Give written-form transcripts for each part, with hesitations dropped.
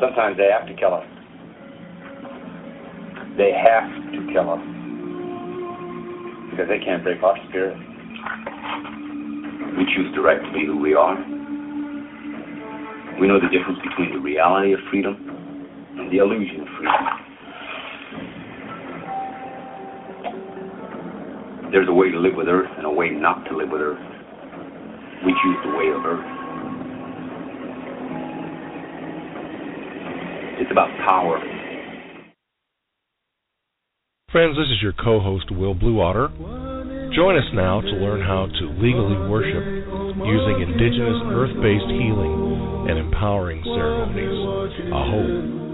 sometimes they have to kill us. They have to kill us because they can't break our spirit. We choose directly to be who we are. We know the difference between the reality of freedom and the illusion of freedom. There's a way to live with Earth and a way not to live with Earth. We choose the way of Earth. It's about power. Friends, this is your co-host, Will Bluewater. Join us now to learn how to legally worship using indigenous earth-based healing and empowering ceremonies. Aho.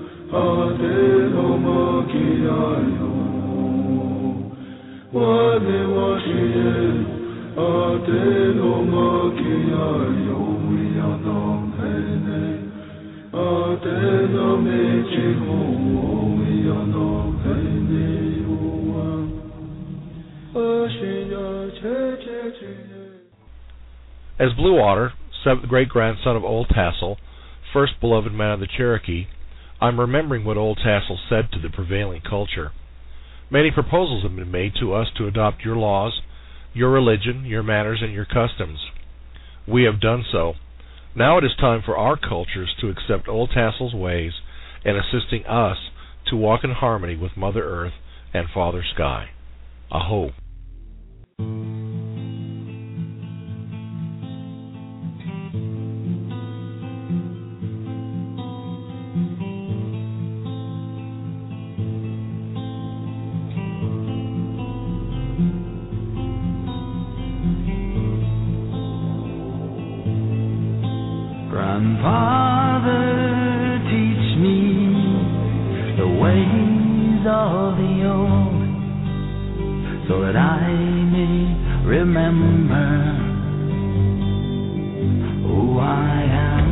As Bluewater, seventh great-grandson of Old Tassel, first beloved man of the Cherokee, I'm remembering what Old Tassel said to the prevailing culture. Many proposals have been made to us to adopt your laws, your religion, your manners, and your customs. We have done so. Now it is time for our cultures to accept Old Tassel's ways and assisting us to walk in harmony with Mother Earth and Father Sky. Aho. Grandfather, teach me the ways of the old, so that I may remember who I am.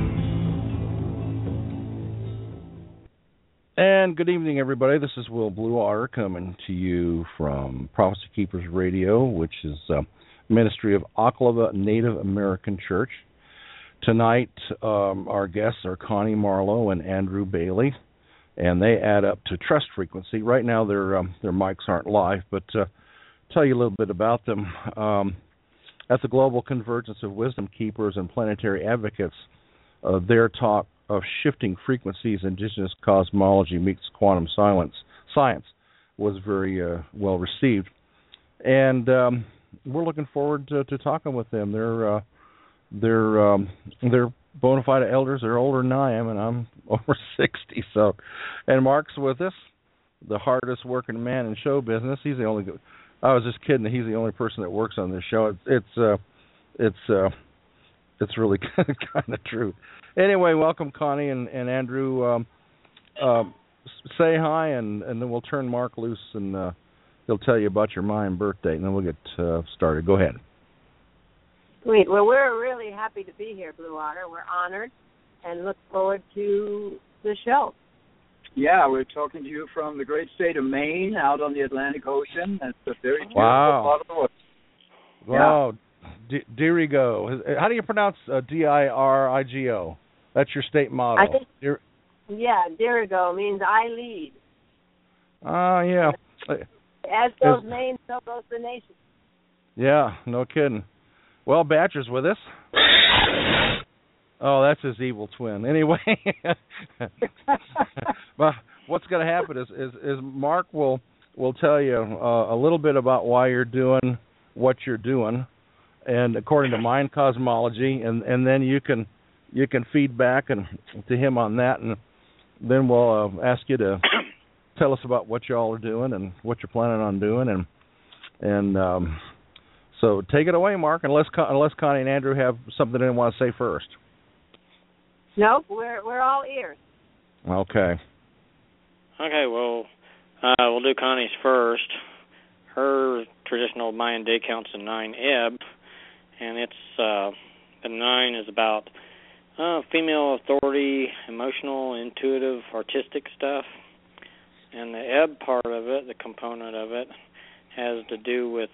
And good evening, everybody. This is Will Bluewater coming to you from Prophecy Keepers Radio, which is a ministry of Oklahoma Native American Church. Tonight, our guests are Connie Marlowe and Andrew Bailey, and they add up to Trust Frequency. Right now, their mics aren't live, but tell you a little bit about them. At the Global Convergence of Wisdom Keepers and Planetary Advocates, their talk of shifting frequencies, indigenous cosmology meets quantum science was very well received, and we're looking forward to talking with them. They're bona fide elders. They're older than I am, and I'm over 60. So, and Mark's with us, the hardest working man in show business. He's the only. I was just kidding. He's the only person that works on this show. It's really kind of true. Anyway, welcome Connie and Andrew. Say hi, and then we'll turn Mark loose, and he'll tell you about your Mayan birthday, and then we'll get started. Go ahead. Sweet. Well, we're really happy to be here, Bluewater. We're honored and look forward to the show. Yeah, we're talking to you from the great state of Maine, out on the Atlantic Ocean. That's a very beautiful part of the world. Wow. Dirigo. How do you pronounce Dirigo? That's your state motto. Dirigo means I lead. Yeah. As goes Maine, so goes the nation. Yeah, no kidding. Well, Badger's with us. Oh, that's his evil twin. Anyway, but what's going to happen is Mark will tell you a little bit about why you're doing what you're doing, and according to Mind Cosmology, and then you can feed back and to him on that, and then we'll ask you to tell us about what y'all are doing and what you're planning on doing, and so take it away, Mark, unless Connie and Andrew have something they want to say first. Nope, we're all ears. Okay. Okay, well, we'll do Connie's first. Her traditional Mayan day count's a 9 Ebb, and it's the 9 is about female authority, emotional, intuitive, artistic stuff. And the Ebb part of it, the component of it, has to do with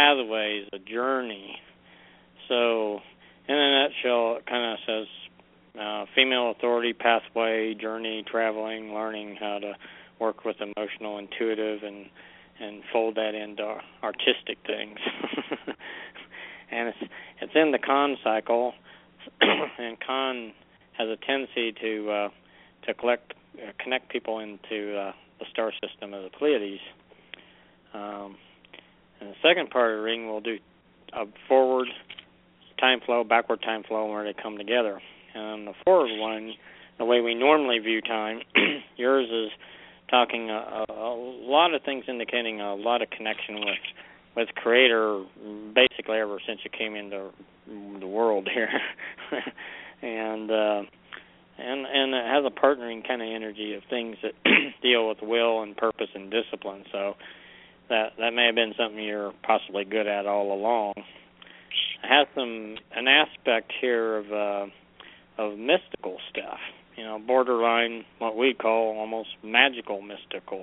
pathways, a journey. So, in a nutshell, it kind of says female authority pathway, journey, traveling, learning how to work with emotional, intuitive, and fold that into artistic things. And it's in the Con cycle, and Con has a tendency to connect people into the star system of the Pleiades. And the second part of the ring will do a forward time flow, backward time flow, where they come together. And the forward one, the way we normally view time, yours is talking a lot of things indicating a lot of connection with Creator, basically ever since you came into the world here, and it has a partnering kind of energy of things that deal with will and purpose and discipline. So that may have been something you're possibly good at all along. It has an aspect here of mystical stuff, borderline what we call almost magical mystical.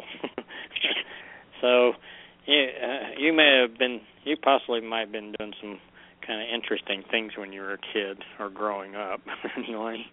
So you possibly might have been doing some kind of interesting things when you were a kid or growing up. Anyway,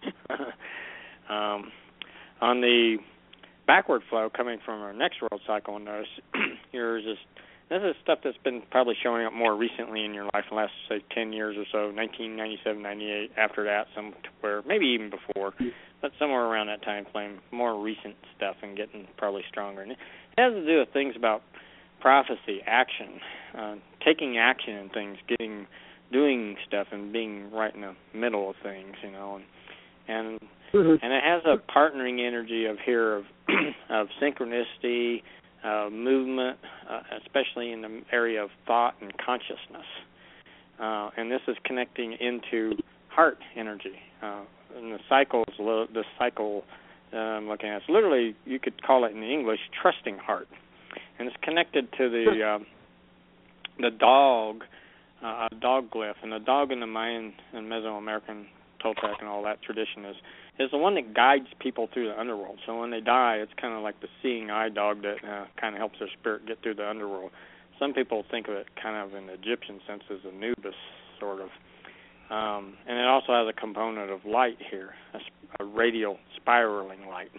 on the backward flow coming from our next world cycle, notice yours is. This is stuff that's been probably showing up more recently in your life, the last, say, 10 years or so, 1997, 98, after that, somewhere, maybe even before, but somewhere around that time frame, more recent stuff and getting probably stronger. And it has to do with things about prophecy, action, taking action in things, doing stuff and being right in the middle of things, and it has a partnering energy of synchronicity, movement, especially in the area of thought and consciousness. And this is connecting into heart energy. And the cycle I'm looking at, it's literally, you could call it in English, trusting heart. And it's connected to the dog glyph. And the dog in the Mayan and Mesoamerican Toltec and all that tradition is the one that guides people through the underworld. So when they die, it's kind of like the seeing eye dog that kind of helps their spirit get through the underworld. Some people think of it kind of in the Egyptian sense as Anubis, sort of. And it also has a component of light here, a radial spiraling light.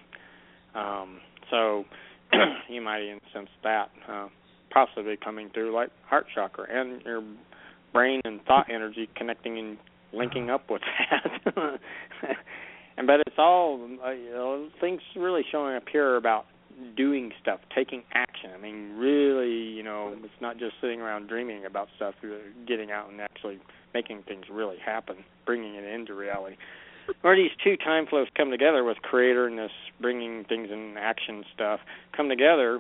So you might even sense that possibly coming through like heart chakra and your brain and thought energy connecting and linking up with that. But it's all, things really showing up here about doing stuff, taking action. I mean, really, it's not just sitting around dreaming about stuff, getting out and actually making things really happen, bringing it into reality. Where these two time flows come together with Creator and this bringing things in action stuff come together,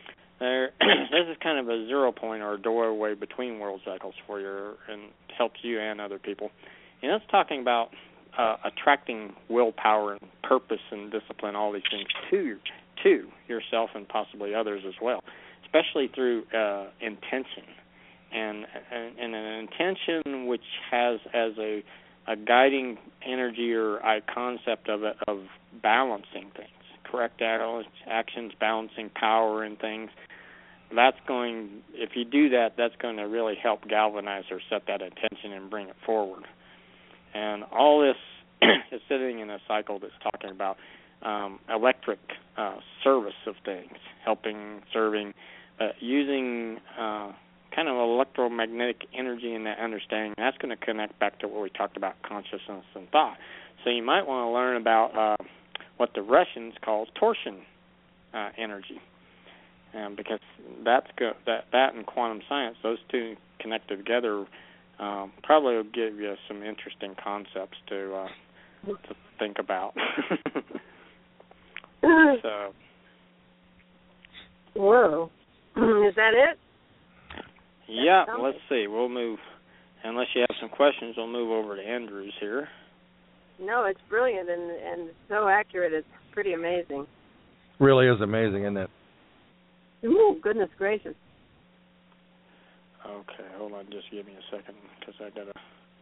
this is kind of a 0 point or a doorway between world cycles for you and helps you and other people. And it's talking about attracting willpower and purpose and discipline, all these things to yourself and possibly others as well, especially through intention and an intention which has as a guiding energy or a concept of it of balancing things, correct actions, balancing power and things. That's going, if you do that, that's going to really help galvanize or set that intention and bring it forward. And all this is sitting in a cycle that's talking about electric service of things, helping, serving, using kind of electromagnetic energy in that understanding. That's going to connect back to what we talked about, consciousness and thought. So you might want to learn about what the Russians call torsion energy, because that and quantum science, those two connected together, probably will give you some interesting concepts to think about. So. Whoa. Is that it? Yeah, let's see. We'll move. Unless you have some questions, we'll move over to Andrews here. No, it's brilliant and so accurate. It's pretty amazing. Really is amazing, isn't it? Ooh, goodness gracious. Okay, hold on. Just give me a second because I got to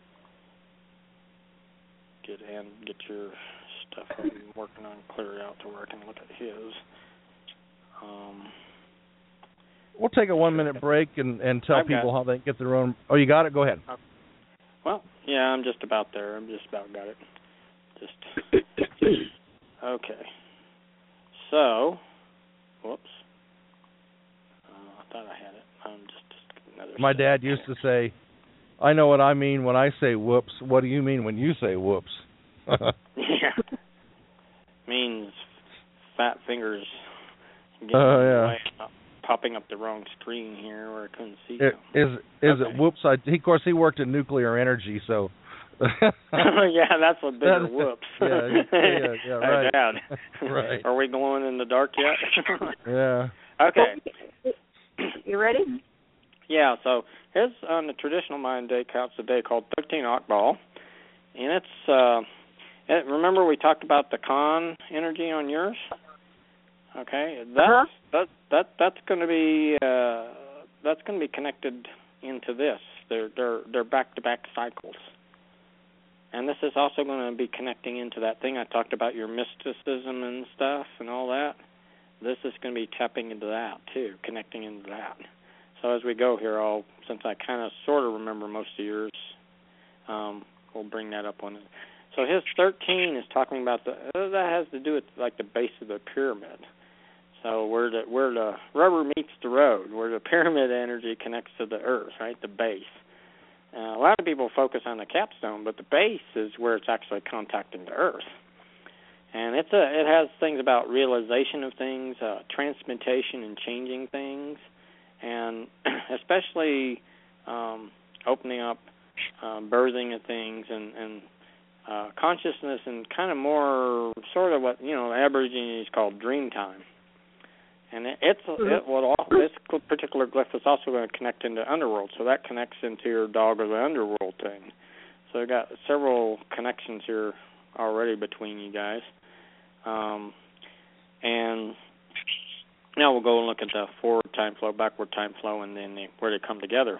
get your stuff I'm working on clear out to where I can look at his. We'll take a 1 minute break and tell people how they get their own. Oh, you got it? Go ahead. Well, yeah, I'm just about there. I'm just about got it. Okay. So, whoops. I thought I had it. Just another. My dad used to say, "I know what I mean when I say whoops. What do you mean when you say whoops?" Yeah. Means fat fingers getting in the way, popping up the wrong screen here where I couldn't see. Is it whoops? Of course, he worked in nuclear energy, so. Yeah, that's a bigger whoops. Yeah, right. Dad. Right. Are we glowing in the dark yet? Yeah. Okay. You ready? Yeah, so here's on the traditional Mayan day counts a day called 13 Akbal. And it's, remember we talked about the Khan energy on yours? Okay, that's going to be connected into this. They're back-to-back cycles. And this is also going to be connecting into that thing I talked about, your mysticism and stuff and all that. This is going to be tapping into that, too, connecting into that. So as we go here, since I kind of sort of remember most of yours, we'll bring that up on it. So his 13 is talking about that has to do with like the base of the pyramid. So where the rubber meets the road, where the pyramid energy connects to the earth, right, the base. A lot of people focus on the capstone, but the base is where it's actually contacting the earth. And it has things about realization of things, transmutation and changing things, and especially opening up, birthing of things, and consciousness, and kind of more sort of what the Aborigines call dream time. And this particular glyph is also going to connect into underworld, so that connects into your dog or the underworld thing. So we've got several connections here already between you guys. And now we'll go and look at the forward time flow, backward time flow, and then where they come together.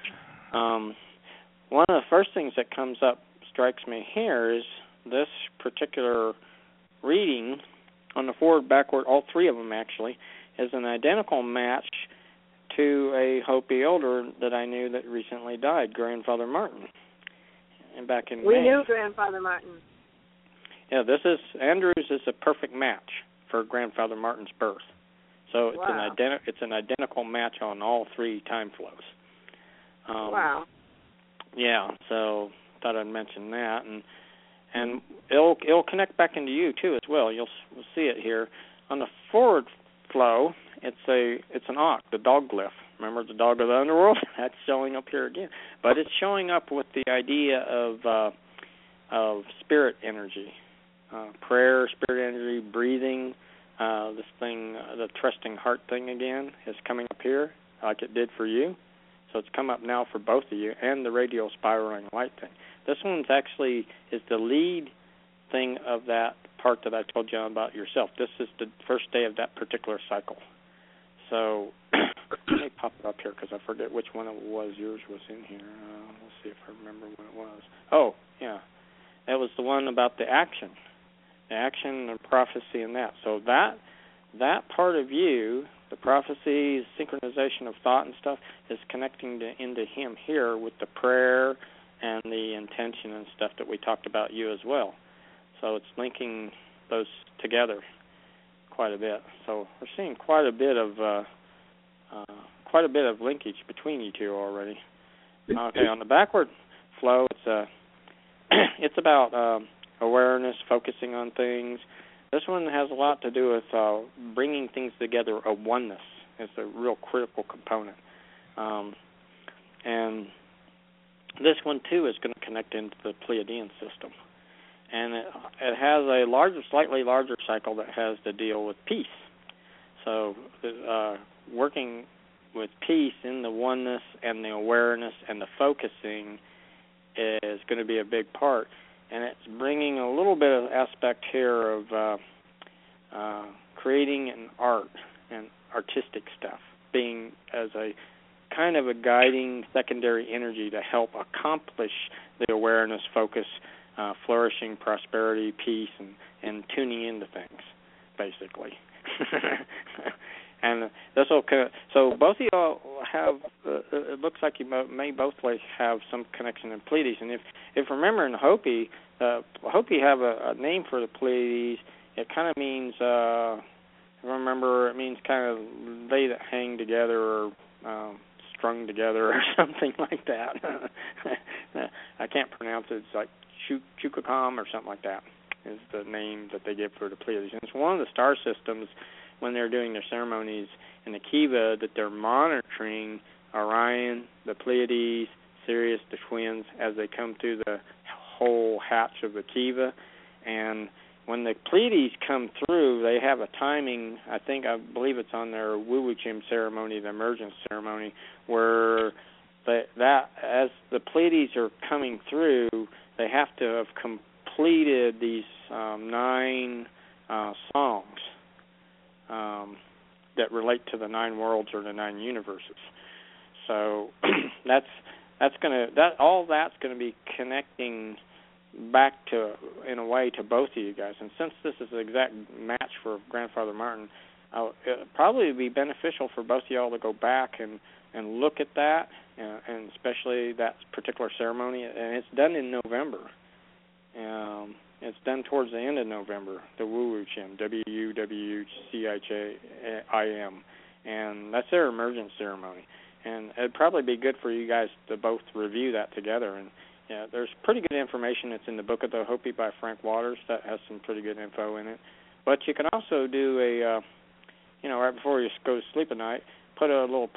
One of the first things that comes up, strikes me here, is this particular reading on the forward, backward, all three of them actually, is an identical match to a Hopi elder that I knew that recently died, Grandfather Martin. And back in We May. knew Grandfather Martin. Yeah, Andrews is a perfect match for Grandfather Martin's birth. So it's an identical match on all three time flows. Wow. Yeah, so thought I'd mention that, and it'll connect back into you too as well. We'll see it here on the forward flow. It's an Ak, the dog glyph. Remember the dog of the underworld? That's showing up here again, but it's showing up with the idea of spirit energy, prayer, spirit energy, breathing. This thing, the trusting heart thing again, is coming up here like it did for you. So it's come up now for both of you, and the radial spiraling light thing. This one's actually is the lead thing of that part that I told you about yourself. This is the first day of that particular cycle. So let me pop it up here because I forget which one it was. Yours was in here. We'll see if I remember what it was. Oh, yeah. It was the one about the action and prophecy and that. So that part of you, the prophecy, synchronization of thought and stuff, is connecting into him here with the prayer and the intention and stuff that we talked about you as well. So it's linking those together quite a bit. So we're seeing quite a bit of linkage between you two already. Okay, on the backward flow, it's about awareness, focusing on things. This one has a lot to do with bringing things together, a oneness. It's a real critical component. And this one, too, is going to connect into the Pleiadian system. And it has a slightly larger cycle that has to deal with peace. So working with peace in the oneness and the awareness and the focusing is going to be a big part. And it's bringing a little bit of aspect here of creating an art and artistic stuff, being as a kind of a guiding secondary energy to help accomplish the awareness, focus, flourishing, prosperity, peace, and tuning into things, basically. And this will so both of y'all have. It looks like you may both have some connection in Pleiades. And if remember in Hopi, Hopi have a name for the Pleiades. It kind of means, if I remember, it means kind of they that hang together or strung together or something like that. I can't pronounce it. It's like Chukakam or something like that is the name that they give for the Pleiades. And it's one of the star systems when they're doing their ceremonies in the Kiva that they're monitoring Orion, the Pleiades, Sirius, the twins, as they come through the whole hatch of the Kiva. And when the Pleiades come through, they have a timing, I believe it's on their Wuwuchim ceremony, the emergence ceremony, where as the Pleiades are coming through, they have to have completed these 9 songs that relate to the 9 worlds or the 9 universes. So all that's going to be connecting back to, in a way, to both of you guys. And since this is the exact match for Grandfather Martin, it probably would be beneficial for both of y'all to go back and look at that, and especially that particular ceremony. And it's done in November. It's done towards the end of November, the Wuwuchim, WUWCHIM, and that's their emergence ceremony. And it'd probably be good for you guys to both review that together. And there's pretty good information that's in the Book of the Hopi by Frank Waters that has some pretty good info in it. But you can also do right before you go to sleep at night, put a little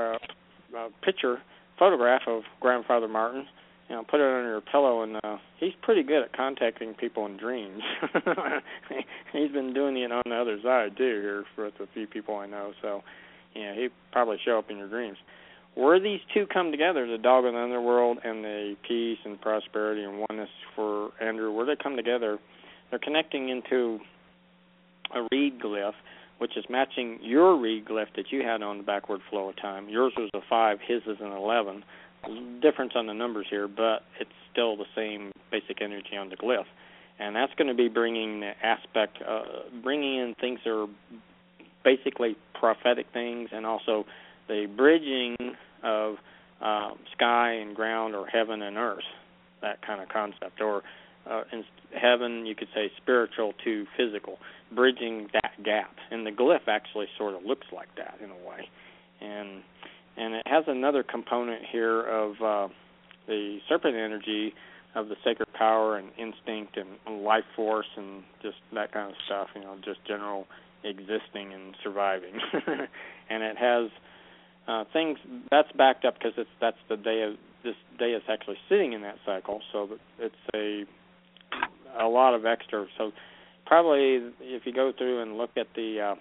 photograph of Grandfather Martin. Put it under your pillow, and he's pretty good at contacting people in dreams. He's been doing it on the other side, too, here with a few people I know. So, he'd probably show up in your dreams. Where these two come together, the dog of the underworld and the peace and prosperity and oneness for Andrew, where they come together, they're connecting into a reed glyph, which is matching your reed glyph that you had on the backward flow of time. Yours was a 5, his is an 11. Difference on the numbers here, but it's still the same basic energy on the glyph. And that's going to be bringing the aspect, bringing in things that are basically prophetic things, and also the bridging of sky and ground, or heaven and earth, that kind of concept. Or in heaven, you could say spiritual to physical, bridging that gap. And the glyph actually sort of looks like that in a way. And it has another component here of the serpent energy of the sacred power and instinct and life force and just that kind of stuff, just general existing and surviving. And it has things that's backed up because that's the day of this day is actually sitting in that cycle, so it's a lot of extra. So probably if you go through and look at the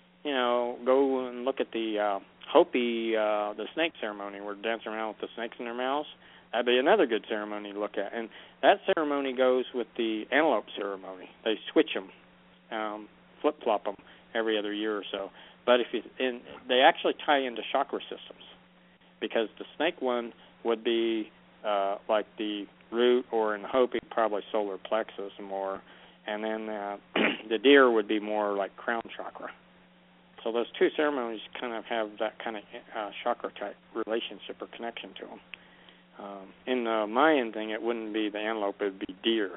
Hopi, the snake ceremony, where they're dancing around with the snakes in their mouths, that'd be another good ceremony to look at. And that ceremony goes with the antelope ceremony. They switch them, flip-flop them every other year or so. But they actually tie into chakra systems, because the snake one would be like the root, or in the Hopi, probably solar plexus more, and then the deer would be more like crown chakra. So those two ceremonies kind of have that kind of chakra-type relationship or connection to them. In the Mayan thing, it wouldn't be the antelope; it would be deer.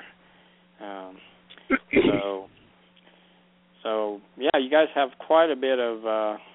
So yeah, you guys have quite a bit of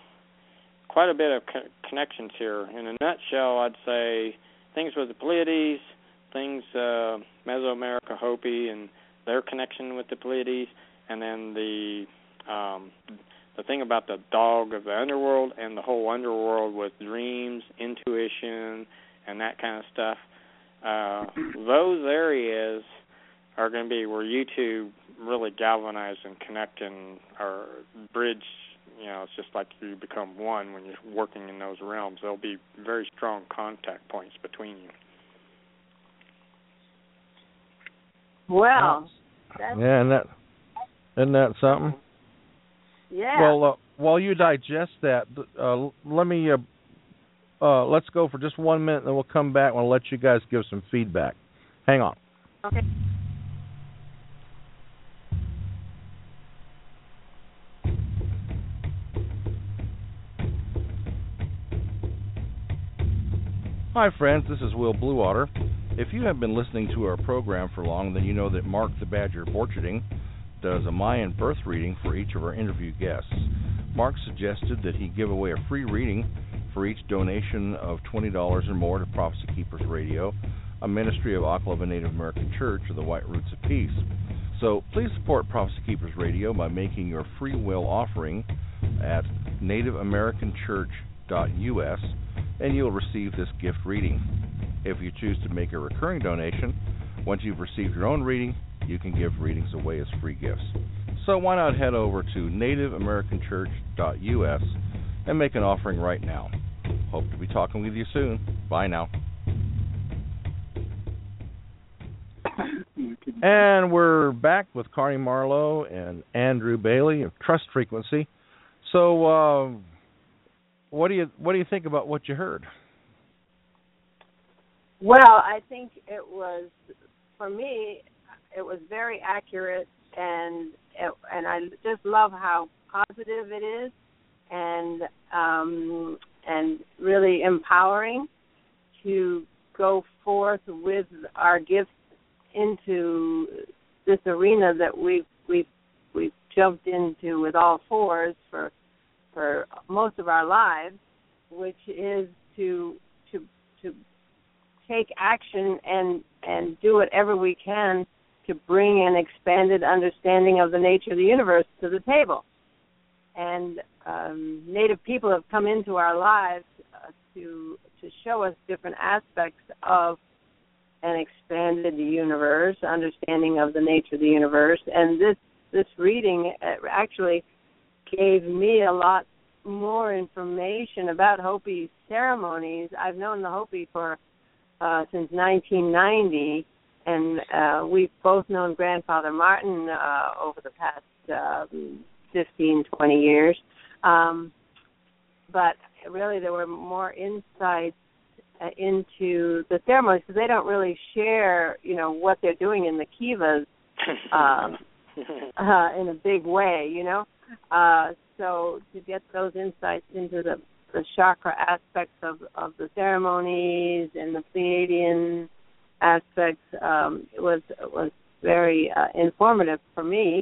connections here. In a nutshell, I'd say things with the Pleiades, things Mesoamerica Hopi and their connection with the Pleiades, and then the thing about the dog of the underworld and the whole underworld with dreams, intuition, and that kind of stuff. Those areas are going to be where you two really galvanize and connect and or bridge. It's just like you become one when you're working in those realms. There'll be very strong contact points between you. Well, isn't that something? Yeah. Well, while you digest that, let's go for just 1 minute, and then we'll come back and we'll let you guys give some feedback. Hang on. Okay. Hi, friends. This is Will Bluewater. If you have been listening to our program for long, then you know that Mark the Badger Borcherding does a Mayan birth reading for each of our interview guests. Mark suggested that he give away a free reading for each donation of $20 or more to Prophecy Keepers Radio, a ministry of Oklahoma Native American Church of the White Roots of Peace. So please support Prophecy Keepers Radio by making your free will offering at nativeamericanchurch.us, and you'll receive this gift reading. If you choose to make a recurring donation, once you've received your own reading, you can give readings away as free gifts. So why not head over to nativeamericanchurch.us and make an offering right now. Hope to be talking with you soon. Bye now. And we're back with Carney Marlowe and Andrew Bailey of Trust Frequency. So, what do you think about what you heard? Well, I think it was, for me, it was very accurate, and I just love how positive it is, and really empowering to go forth with our gifts into this arena that we've jumped into with all fours for most of our lives, which is to take action and do whatever we can to bring an expanded understanding of the nature of the universe to the table. And Native people have come into our lives to show us different aspects of an expanded universe, understanding of the nature of the universe. And this reading actually gave me a lot more information about Hopi ceremonies. I've known the Hopi for since 1990, and we've both known Grandfather Martin over the past 15, 20 years. But really there were more insights into the ceremonies, because they don't really share, what they're doing in the kivas in a big way, So to get those insights into the chakra aspects of the ceremonies and the Pleiadian aspects, it was very informative for me.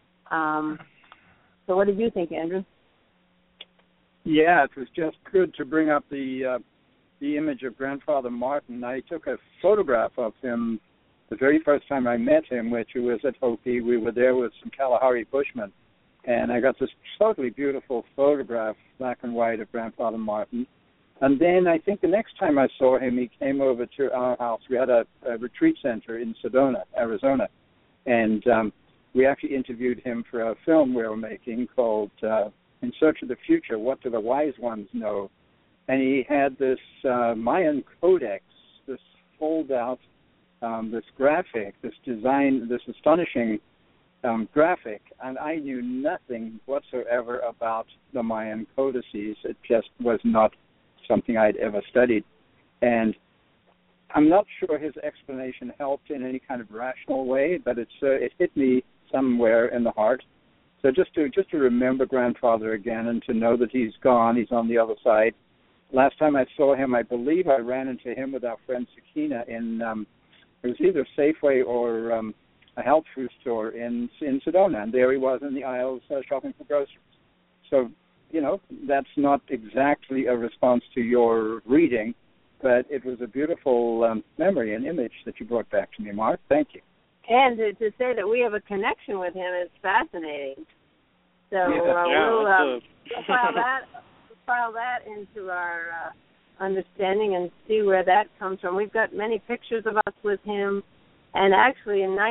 So what did you think, Andrew? Yeah, it was just good to bring up the image of Grandfather Martin. I took a photograph of him the very first time I met him, which was at Hopi. We were there with some Kalahari Bushmen, and I got this totally beautiful photograph, black and white, of Grandfather Martin. And then I think the next time I saw him, he came over to our house. We had a retreat center in Sedona, Arizona, and we actually interviewed him for a film we were making called In Search of the Future, What Do the Wise Ones Know? And he had this Mayan codex, this fold-out, this graphic, this design, this astonishing graphic, and I knew nothing whatsoever about the Mayan codices. It just was not something I'd ever studied. And I'm not sure his explanation helped in any kind of rational way, but it hit me somewhere in the heart. So just to remember Grandfather again and to know that he's gone, he's on the other side. Last time I saw him, I believe I ran into him with our friend Sakina in, it was either Safeway or a health food store in Sedona, and there he was in the aisles shopping for groceries. So, that's not exactly a response to your reading, but it was a beautiful memory and image that you brought back to me, Mark. Thank you. And to say that we have a connection with him is fascinating. So we'll file that into our understanding and see where that comes from. We've got many pictures of us with him, and actually in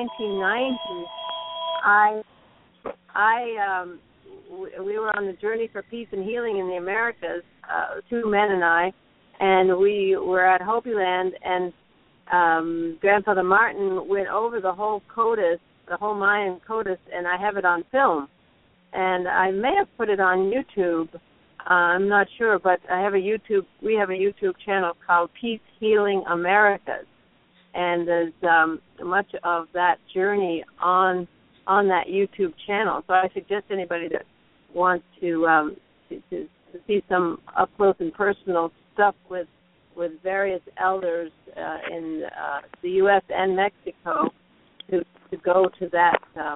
1990, we were on the Journey for Peace and Healing in the Americas, two men and I, and we were at Hopi Land, and Grandfather Martin went over the whole codice, the whole Mayan codice, and I have it on film. And I may have put it on YouTube. I'm not sure, but we have a YouTube channel called Peace Healing Americas. And there's much of that journey on that YouTube channel. So I suggest anybody that wants to see some up close and personal stuff with various elders in the U.S. and Mexico to go to that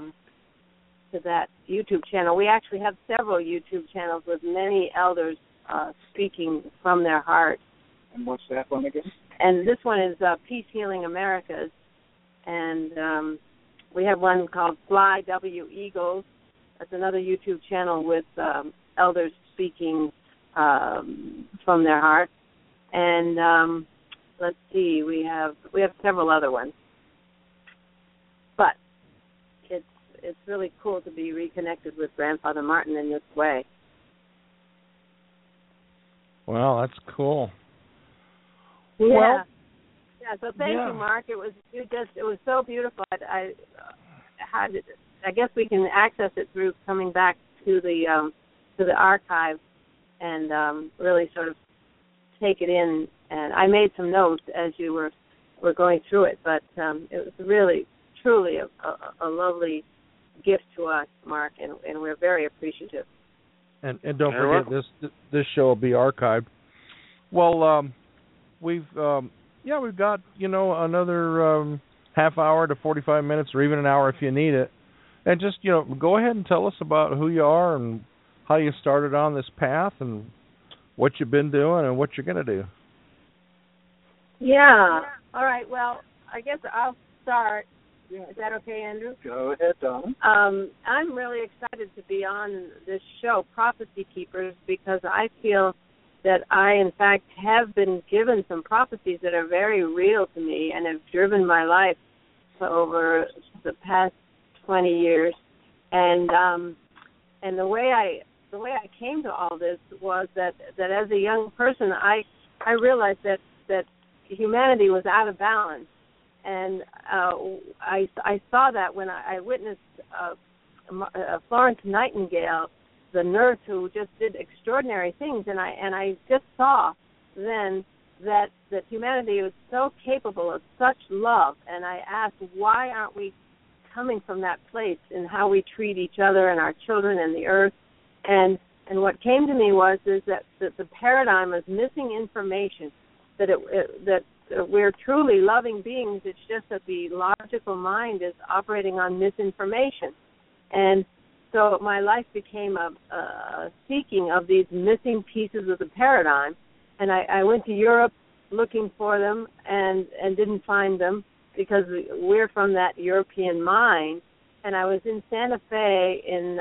YouTube channel. We actually have several YouTube channels with many elders speaking from their heart. And what's that one again? And this one is Peace Healing Americas. And we have one called Fly W Eagles. That's another YouTube channel with elders speaking from their heart. And let's see, we have several other ones. But it's really cool to be reconnected with Grandfather Martin in this way. Well, that's cool. Yeah. Well, so thank you, Mark. It was so beautiful. I guess we can access it through coming back to the archive and really sort of take it in. And I made some notes as you were going through it, but it was really, truly a lovely gift to us, Mark, and we're very appreciative. And don't forget, this show will be archived. Well, we've got another half hour to 45 minutes, or even an hour if you need it. And just go ahead and tell us about who you are and how you started on this path and what you've been doing and what you're going to do. Yeah. All right. Well, I guess I'll start. Is that okay, Andrew? Go ahead, Don. I'm really excited to be on this show, Prophecy Keepers, because I feel that I, in fact, have been given some prophecies that are very real to me and have driven my life over the past 20 years. And the way I came to all this was that as a young person, I realized that humanity was out of balance. And I saw that when I witnessed Florence Nightingale, the nurse who just did extraordinary things, and I just saw then that humanity was so capable of such love. And I asked, why aren't we coming from that place in how we treat each other and our children and the earth? And what came to me was that the paradigm of missing information, that we're truly loving beings. It's just that the logical mind is operating on misinformation. And so my life became a seeking of these missing pieces of the paradigm. And I went to Europe looking for them and didn't find them because we're from that European mind. And I was in Santa Fe in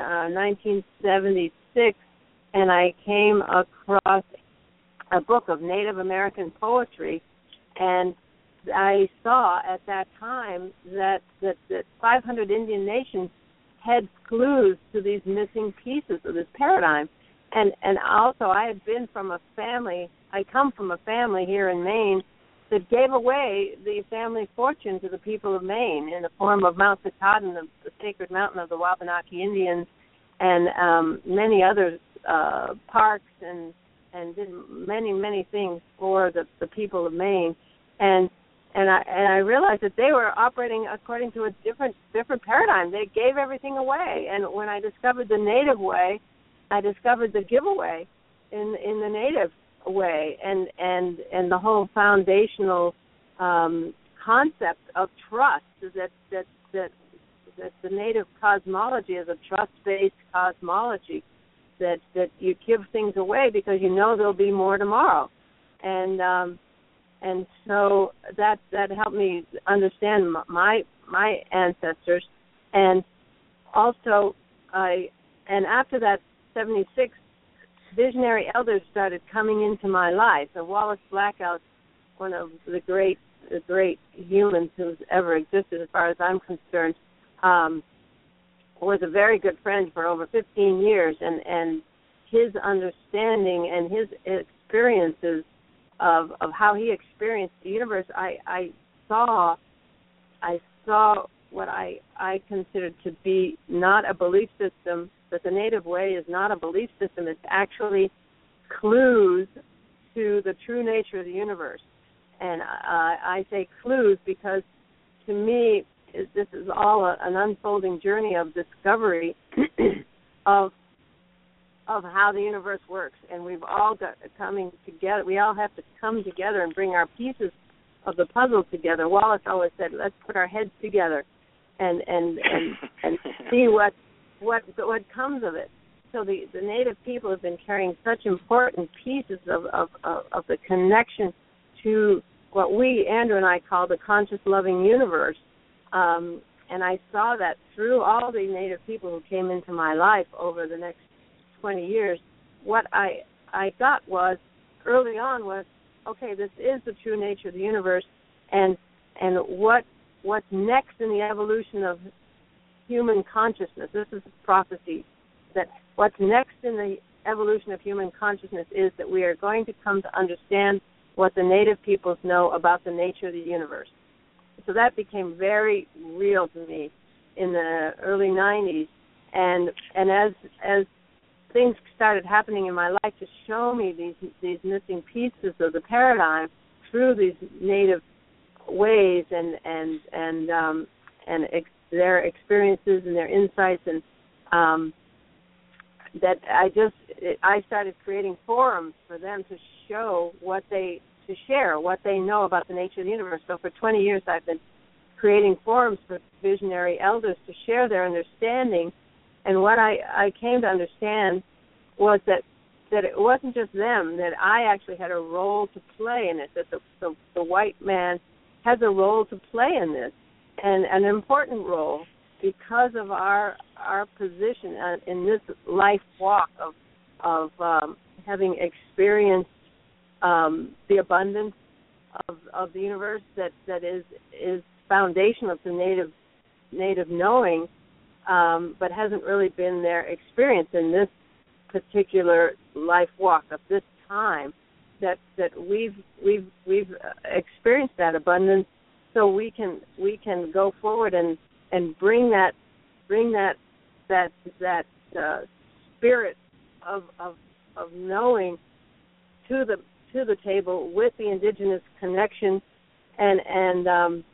1976, and I came across a book of Native American poetry. And I saw at that time that 500 Indian nations had clues to these missing pieces of this paradigm. And also I had been from a family, I come from a family here in Maine that gave away the family fortune to the people of Maine in the form of Mount Katahdin, the sacred mountain of the Wabanaki Indians, and many other parks and did many things for the people of Maine. And I realized that they were operating according to a different paradigm. They gave everything away. And when I discovered the native way, I discovered the giveaway in the native way, and the whole foundational concept of trust is that the native cosmology is a trust-based cosmology, that you give things away because you know there'll be more tomorrow. And so that helped me understand my ancestors. And also after that 76, visionary elders started coming into my life. And Wallace Blackout, one of the great humans who's ever existed as far as I'm concerned, was a very good friend for over 15 years. And his understanding and his experiences of how he experienced the universe, I saw what I considered to be not a belief system, that the native way is not a belief system. It's actually clues to the true nature of the universe. And I say clues because to me this is all an unfolding journey of discovery of of how the universe works, and we've all got coming together. We all have to come together and bring our pieces of the puzzle together. Wallace always said, "Let's put our heads together and see what comes of it." So the Native people have been carrying such important pieces of the connection to what Andrew and I call the conscious loving universe. And I saw that through all the Native people who came into my life over the next 20 years. What I got was, early on, was, okay, this is the true nature of the universe, and what's next in the evolution of human consciousness. This is a prophecy, that what's next in the evolution of human consciousness is that we are going to come to understand what the Native peoples know about the nature of the universe. So that became very real to me in the early 90s, and as things started happening in my life to show me these missing pieces of the paradigm through these Native ways and their experiences and their insights, and that I started creating forums for them to show share what they know about the nature of the universe. So for 20 years I've been creating forums for visionary elders to share their understanding. And what I came to understand was that it wasn't just them, that I actually had a role to play in it, that the white man has a role to play in this, and an important role, because of our position in this life walk of having experienced the abundance of the universe that is foundational to native knowing, but hasn't really been their experience in this particular life walk of this time. That we've experienced that abundance, so we can go forward and bring that spirit of knowing to the table with the indigenous connection, and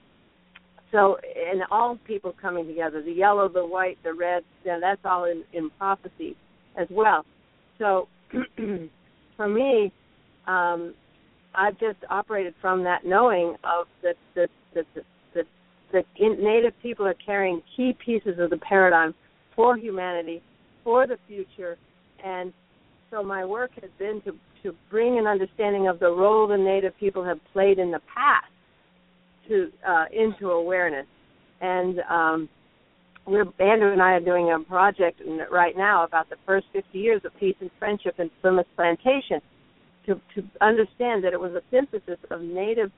all people coming together, the yellow, the white, the red, that's all in prophecy as well. So for me, I've just operated from that knowing of that the Native people are carrying key pieces of the paradigm for humanity, for the future, and so my work has been to bring an understanding of the role the Native people have played in the past into awareness. And Andrew and I are doing a project right now about the first 50 years of peace and friendship in Plymouth Plantation, to understand that it was a synthesis of Native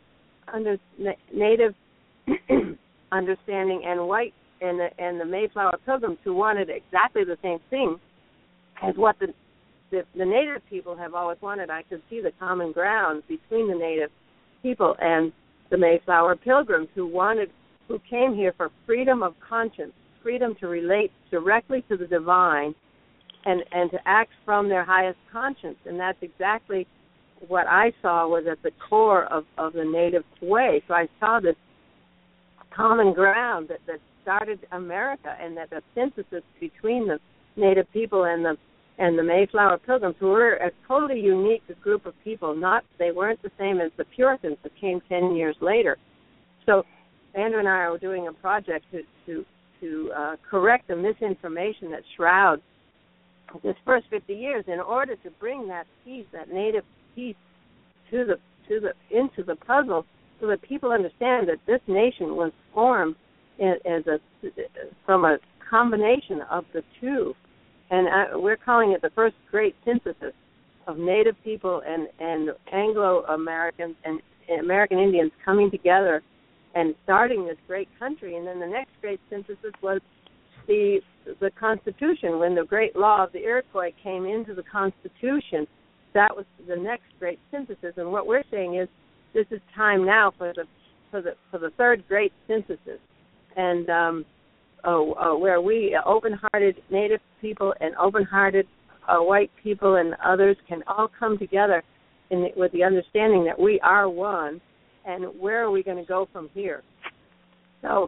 understanding and white and the Mayflower Pilgrims, who wanted exactly the same thing as what the Native people have always wanted. I could see the common ground between the Native people and the Mayflower Pilgrims, who came here for freedom of conscience, freedom to relate directly to the divine, and to act from their highest conscience. And that's exactly what I saw was at the core of the Native way. So I saw this common ground that started America, and that the synthesis between the Native people and the Mayflower Pilgrims, who were a totally unique group of people. They weren't the same as the Puritans that came 10 years later. So Andrew and I are doing a project to correct the misinformation that shrouds this first 50 years, in order to bring that piece, that Native piece, into the puzzle, so that people understand that this nation was formed from a combination of the two. And we're calling it the first great synthesis of Native people and Anglo-Americans and American Indians coming together and starting this great country. And then the next great synthesis was the Constitution. When the great law of the Iroquois came into the Constitution, that was the next great synthesis. And what we're saying is, this is time now for the third great synthesis, and where we open-hearted Native people and open-hearted white people and others can all come together with the understanding that we are one, and where are we going to go from here? So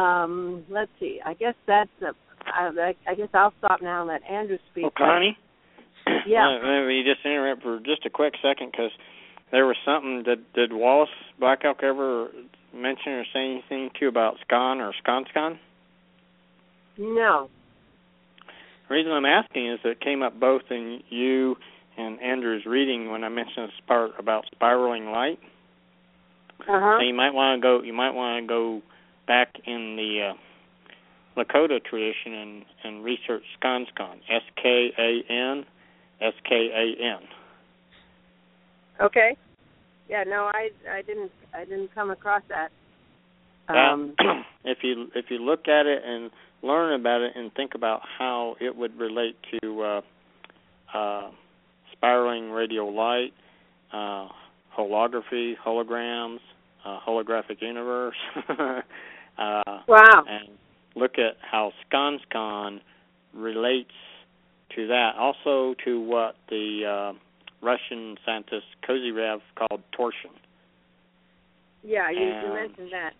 let's see. I guess I guess I'll stop now and let Andrew speak. Well, Connie, Yeah. Maybe just interrupt for just a quick second, because there was something that did Wallace Black Elk ever mention or say anything to you about scon or sconscon? No. The reason I'm asking is that it came up both in you and Andrew's reading when I mentioned this part about spiraling light. Uh-huh. So you might want to go back in the Lakota tradition and research sconscon. SKAN. Okay. Yeah, no, I didn't come across that. If you look at it and learn about it and think about how it would relate to spiraling radial light, holography, holograms, holographic universe, wow. and look at how sconscon relates to that. Also to what the Russian scientist Kozyrev called torsion. Yeah, you mentioned that.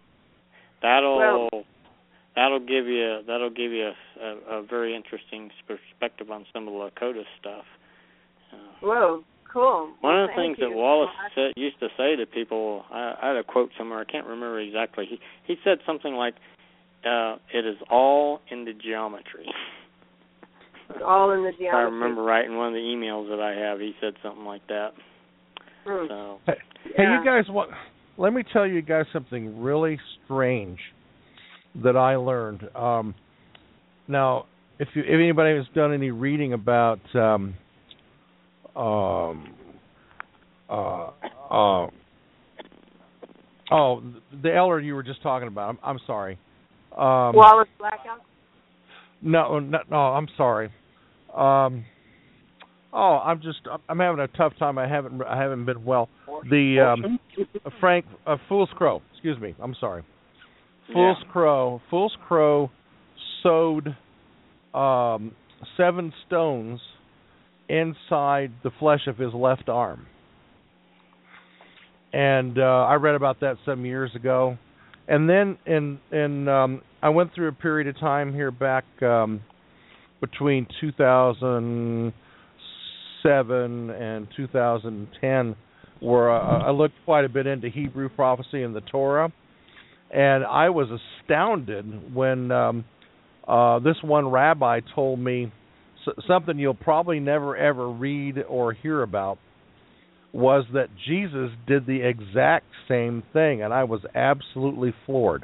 That'll give you a very interesting perspective on some of the Lakota stuff. Whoa, cool. One of the things that Wallace used to say to people, I had a quote somewhere, I can't remember exactly. He said something like, "It is all in the geometry." It's all in the geometry. If I remember right, in one of the emails that I have, he said something like that. So, hey, you guys, let me tell you guys something really strange that I learned. Now, if anybody has done any reading about the elder you were just talking about. I'm sorry. Wallace Black Elk? No, I'm sorry. I'm having a tough time. I haven't been well. The Frank Fool's Crow. Excuse me. I'm sorry. Fool's Crow. Fool's Crow sewed 7 stones inside the flesh of his left arm. And I read about that some years ago. And then I went through a period of time here back between 2007 and 2010 where I looked quite a bit into Hebrew prophecy and the Torah. And I was astounded when this one rabbi told me something you'll probably never, ever read or hear about, was that Jesus did the exact same thing, and I was absolutely floored.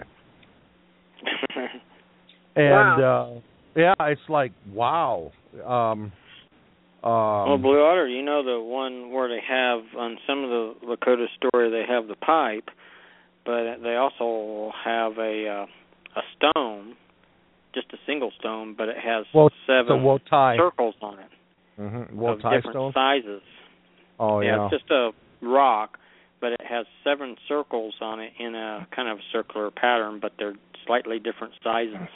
And, wow. It's like, wow. Well, Blue Otter, you know the one where they have, on some of the Lakota story, they have the pipe, but they also have a stone, just a single stone, but it has 7 circles on it of different stone? sizes. Oh, yeah. It's just a rock, but it has 7 circles on it in a kind of circular pattern, but they're slightly different sizes.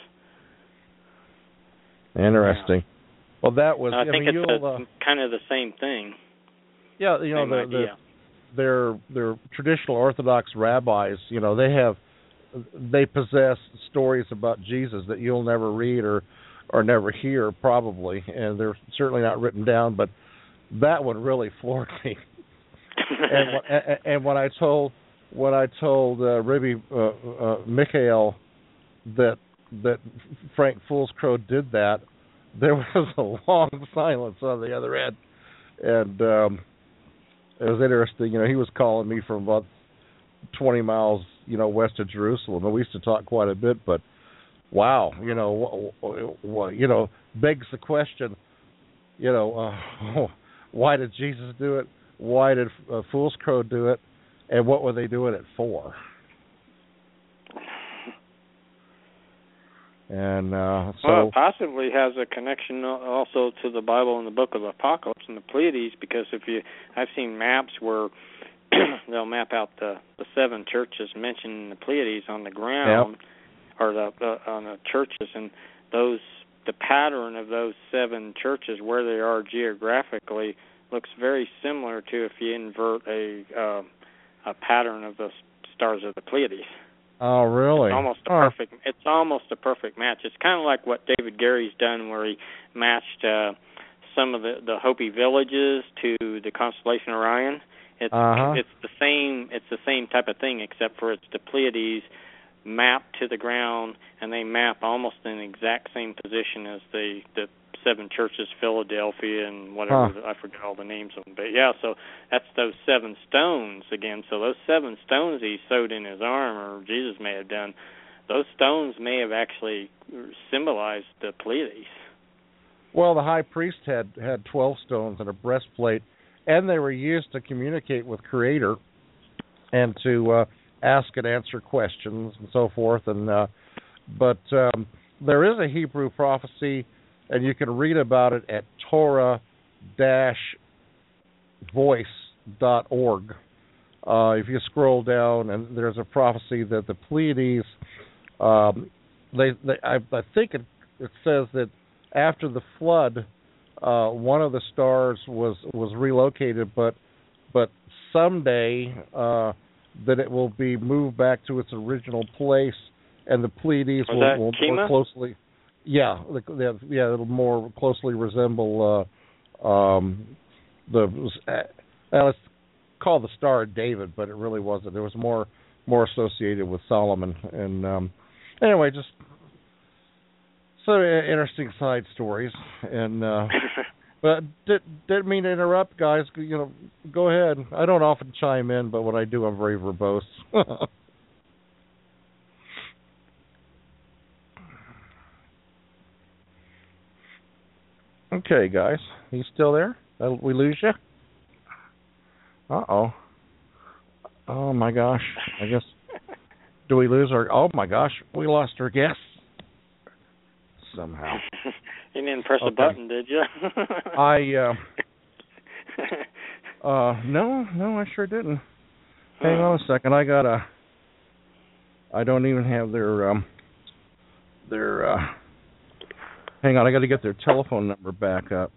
Interesting. Yeah. Well, that was... I think it's kind of the same thing. Yeah, their traditional Orthodox rabbis, they possess stories about Jesus that you'll never read or never hear, probably, and they're certainly not written down, but that one really floored me. and when I told Rabbi Michael that Frank Fool's Crow did that, there was a long silence on the other end, and it was interesting. He was calling me from about 20 miles, west of Jerusalem, and we used to talk quite a bit. But wow, begs the question, why did Jesus do it? Why did Fool's Crow do it? And what were they doing it for? And well, it possibly has a connection also to the Bible and the Book of the Apocalypse and the Pleiades, because I've seen maps where they'll map out the 7 churches mentioned in the Pleiades on the ground, or on the churches, and the pattern of those 7 churches where they are geographically looks very similar to if you invert a pattern of the stars of the Pleiades. Oh, really? It's almost a perfect match. It's kind of like what David Gary's done, where he matched some of the Hopi villages to the constellation Orion. It's the same type of thing, except for it's the Pleiades mapped to the ground, and they map almost in the exact same position as the seven churches, Philadelphia and whatever. I forget all the names of them, but yeah. So that's those 7 stones again. So those 7 stones he sewed in his arm, or Jesus may have done. Those stones may have actually symbolized the Pleiades. Well, the high priest had 12 stones and a breastplate, and they were used to communicate with Creator and to ask and answer questions and so forth. And but there is a Hebrew prophecy, and you can read about it at Torah-voice.org. If you scroll down, and there's a prophecy that the Pleiades, I think it says that after the flood, one of the stars was relocated, but someday that it will be moved back to its original place, and the Pleiades will more closely. Yeah, it'll more closely resemble let's call the Star of David, but it really wasn't. It was more associated with Solomon. And anyway, just so interesting side stories. And but didn't mean to interrupt, guys. Go ahead. I don't often chime in, but when I do, I'm very verbose. Okay, guys. You still there? We lose you? Uh-oh. Oh, my gosh. I guess, do we lose our... Oh, my gosh. We lost our guest. Somehow. You didn't press a button, did you? No, I sure didn't. Hang on a second. I don't even have their hang on, I got to get their telephone number back up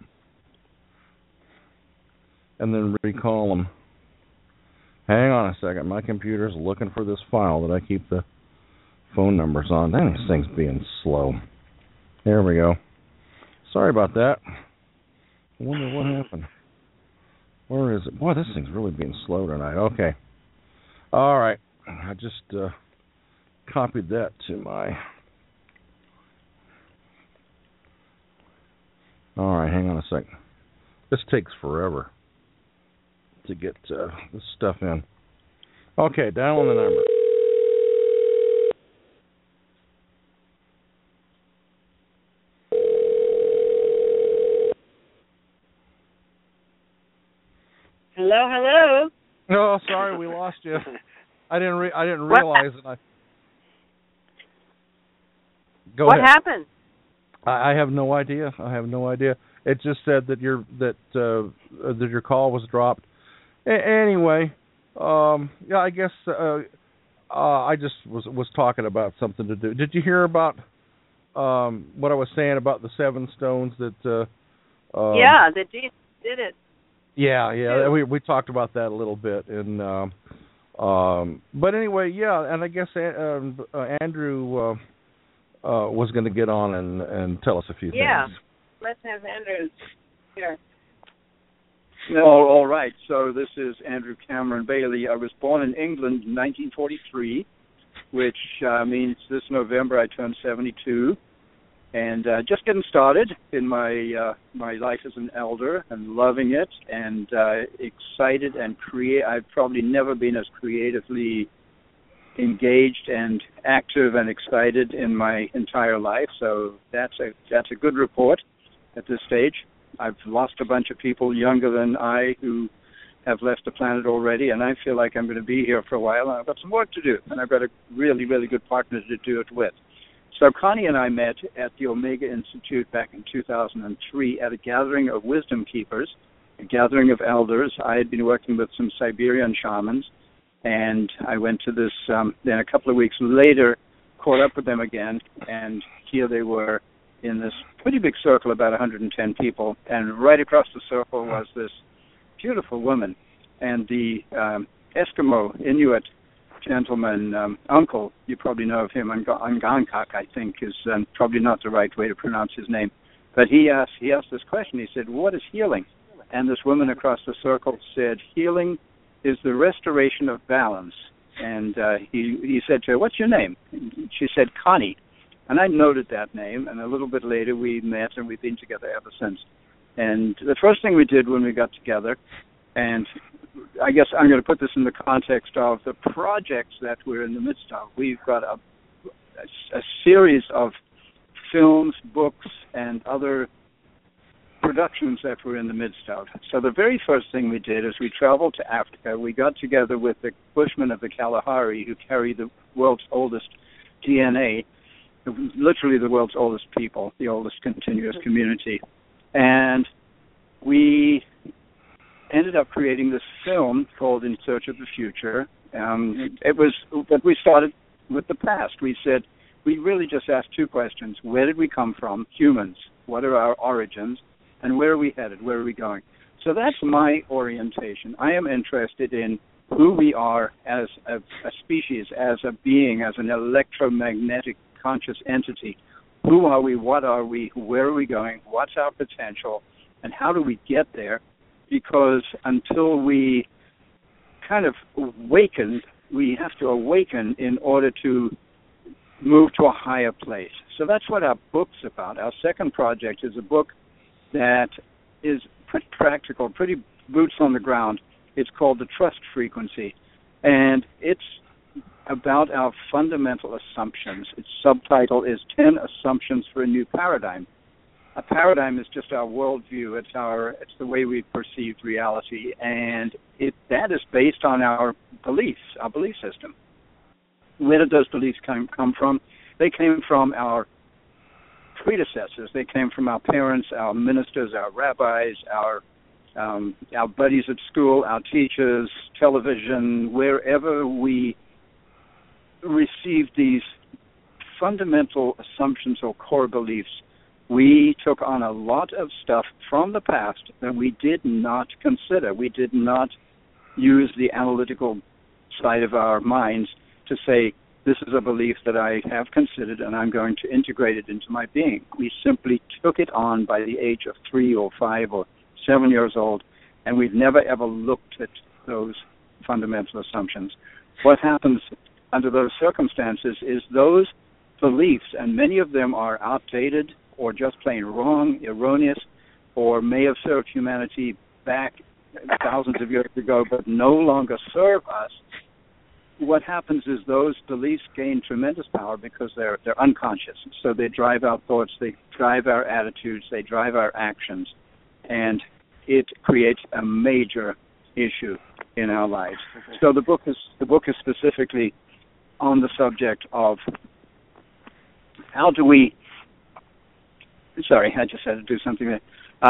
and then recall them. Hang on a second. My computer's looking for this file that I keep the phone numbers on. Dang, this thing's being slow. There we go. Sorry about that. I wonder what happened. Where is it? Boy, this thing's really being slow tonight. Okay. All right. I just copied that to my... All right, hang on a second. This takes forever to get this stuff in. Okay, dial the number. Hello. Oh, sorry, we lost you. I didn't realize that. Go ahead. What happened? I have no idea. It just said that your call was dropped. Anyway, yeah, I guess I just was talking about something to do. Did you hear about what I was saying about the 7 stones that? Yeah, that Jesus did it. Yeah. We talked about that a little bit, and but anyway, yeah, and I guess Andrew was going to get on and tell us a few things. Yeah, let's have Andrew here. All right. So this is Andrew Cameron Bailey. I was born in England in 1943, which means this November I turned 72, and just getting started in my life as an elder and loving it, and excited and I've probably never been as creatively engaged and active and excited in my entire life. So that's a good report at this stage. I've lost a bunch of people younger than I who have left the planet already, and I feel like I'm going to be here for a while, and I've got some work to do, and I've got a really, really good partner to do it with. So Connie and I met at the Omega Institute back in 2003 at a gathering of wisdom keepers, a gathering of elders. I had been working with some Siberian shamans, and I went to this, then a couple of weeks later, caught up with them again, and here they were in this pretty big circle, about 110 people, and right across the circle was this beautiful woman, and the Eskimo Inuit gentleman, uncle, you probably know of him, Angankak, I think, is probably not the right way to pronounce his name, But he asked this question. He said, "What is healing?" And this woman across the circle said, "Healing is the restoration of balance." And he said to her, "What's your name?" And she said, "Connie." And I noted that name, and a little bit later we met, and we've been together ever since. And the first thing we did when we got together, and I guess I'm going to put this in the context of the projects that we're in the midst of. We've got a series of films, books, and other productions that we're in the midst of. So the very first thing we did is we traveled to Africa. We got together with the Bushmen of the Kalahari, who carry the world's oldest DNA, literally the world's oldest people, the oldest continuous community. And we ended up creating this film called In Search of the Future. But we started with the past. We said, we really just asked two questions. Where did we come from, humans? What are our origins? And where are we headed? Where are we going? So that's my orientation. I am interested in who we are as a species, as a being, as an electromagnetic conscious entity. Who are we? What are we? Where are we going? What's our potential? And how do we get there? Because until we kind of awaken, we have to awaken in order to move to a higher place. So that's what our book's about. Our second project is a book that is pretty practical, pretty boots on the ground. It's called The Trust Frequency, and it's about our fundamental assumptions. Its subtitle is 10 Assumptions for a New Paradigm. A paradigm is just our worldview. It's the way we perceive reality, and that is based on our beliefs, our belief system. Where did those beliefs come from? They came from our predecessors. They came from our parents, our ministers, our rabbis, our buddies at school, our teachers, television, wherever we received these fundamental assumptions or core beliefs. We took on a lot of stuff from the past that we did not consider. We did not use the analytical side of our minds to say, this is a belief that I have considered and I'm going to integrate it into my being. We simply took it on by the age of 3 or 5 or 7 years old, and we've never ever looked at those fundamental assumptions. What happens under those circumstances is those beliefs, and many of them are outdated or just plain wrong, erroneous, or may have served humanity back thousands of years ago but no longer serve us. What happens is those beliefs gain tremendous power because they're unconscious. So they drive our thoughts, they drive our attitudes, they drive our actions, and it creates a major issue in our lives. So the book is specifically on the subject of how do we. Sorry, I just had to do something there.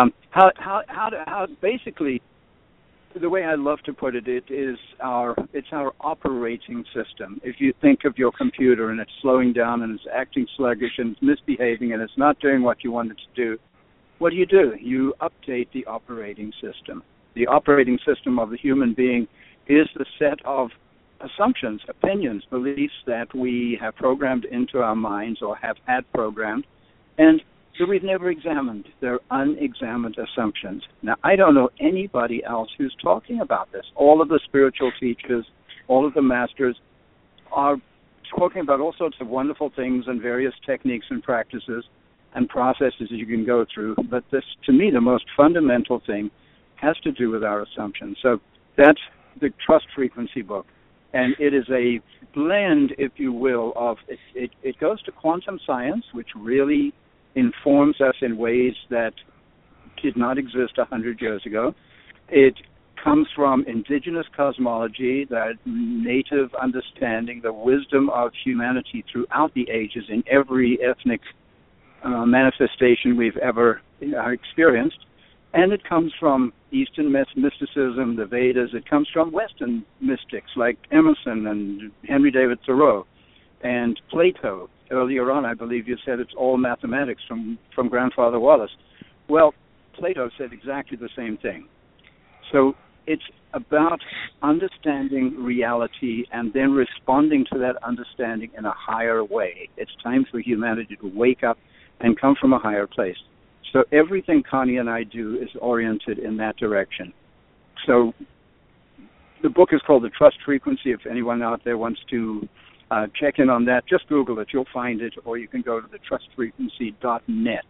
How basically. The way I love to put it, it's our operating system. If you think of your computer and it's slowing down and it's acting sluggish and it's misbehaving and it's not doing what you want it to do, what do? You update the operating system. The operating system of the human being is the set of assumptions, opinions, beliefs that we have programmed into our minds or have had programmed, and that we've never examined. They're unexamined assumptions. Now, I don't know anybody else who's talking about this. All of the spiritual teachers, all of the masters are talking about all sorts of wonderful things and various techniques and practices and processes you can go through. But this, to me, the most fundamental thing has to do with our assumptions. So that's the Trust Frequency book. And it is a blend, if you will, of it goes to quantum science, which really informs us in ways that did not exist 100 years ago. It comes from indigenous cosmology, that native understanding, the wisdom of humanity throughout the ages in every ethnic manifestation we've ever experienced. And it comes from Eastern mysticism, the Vedas. It comes from Western mystics like Emerson and Henry David Thoreau and Plato. Earlier on, I believe you said it's all mathematics from Grandfather Wallace. Well, Plato said exactly the same thing. So it's about understanding reality and then responding to that understanding in a higher way. It's time for humanity to wake up and come from a higher place. So everything Connie and I do is oriented in that direction. So the book is called The Trust Frequency. If anyone out there wants to check in on that, just Google it. You'll find it, or you can go to thetrustfrequency.net.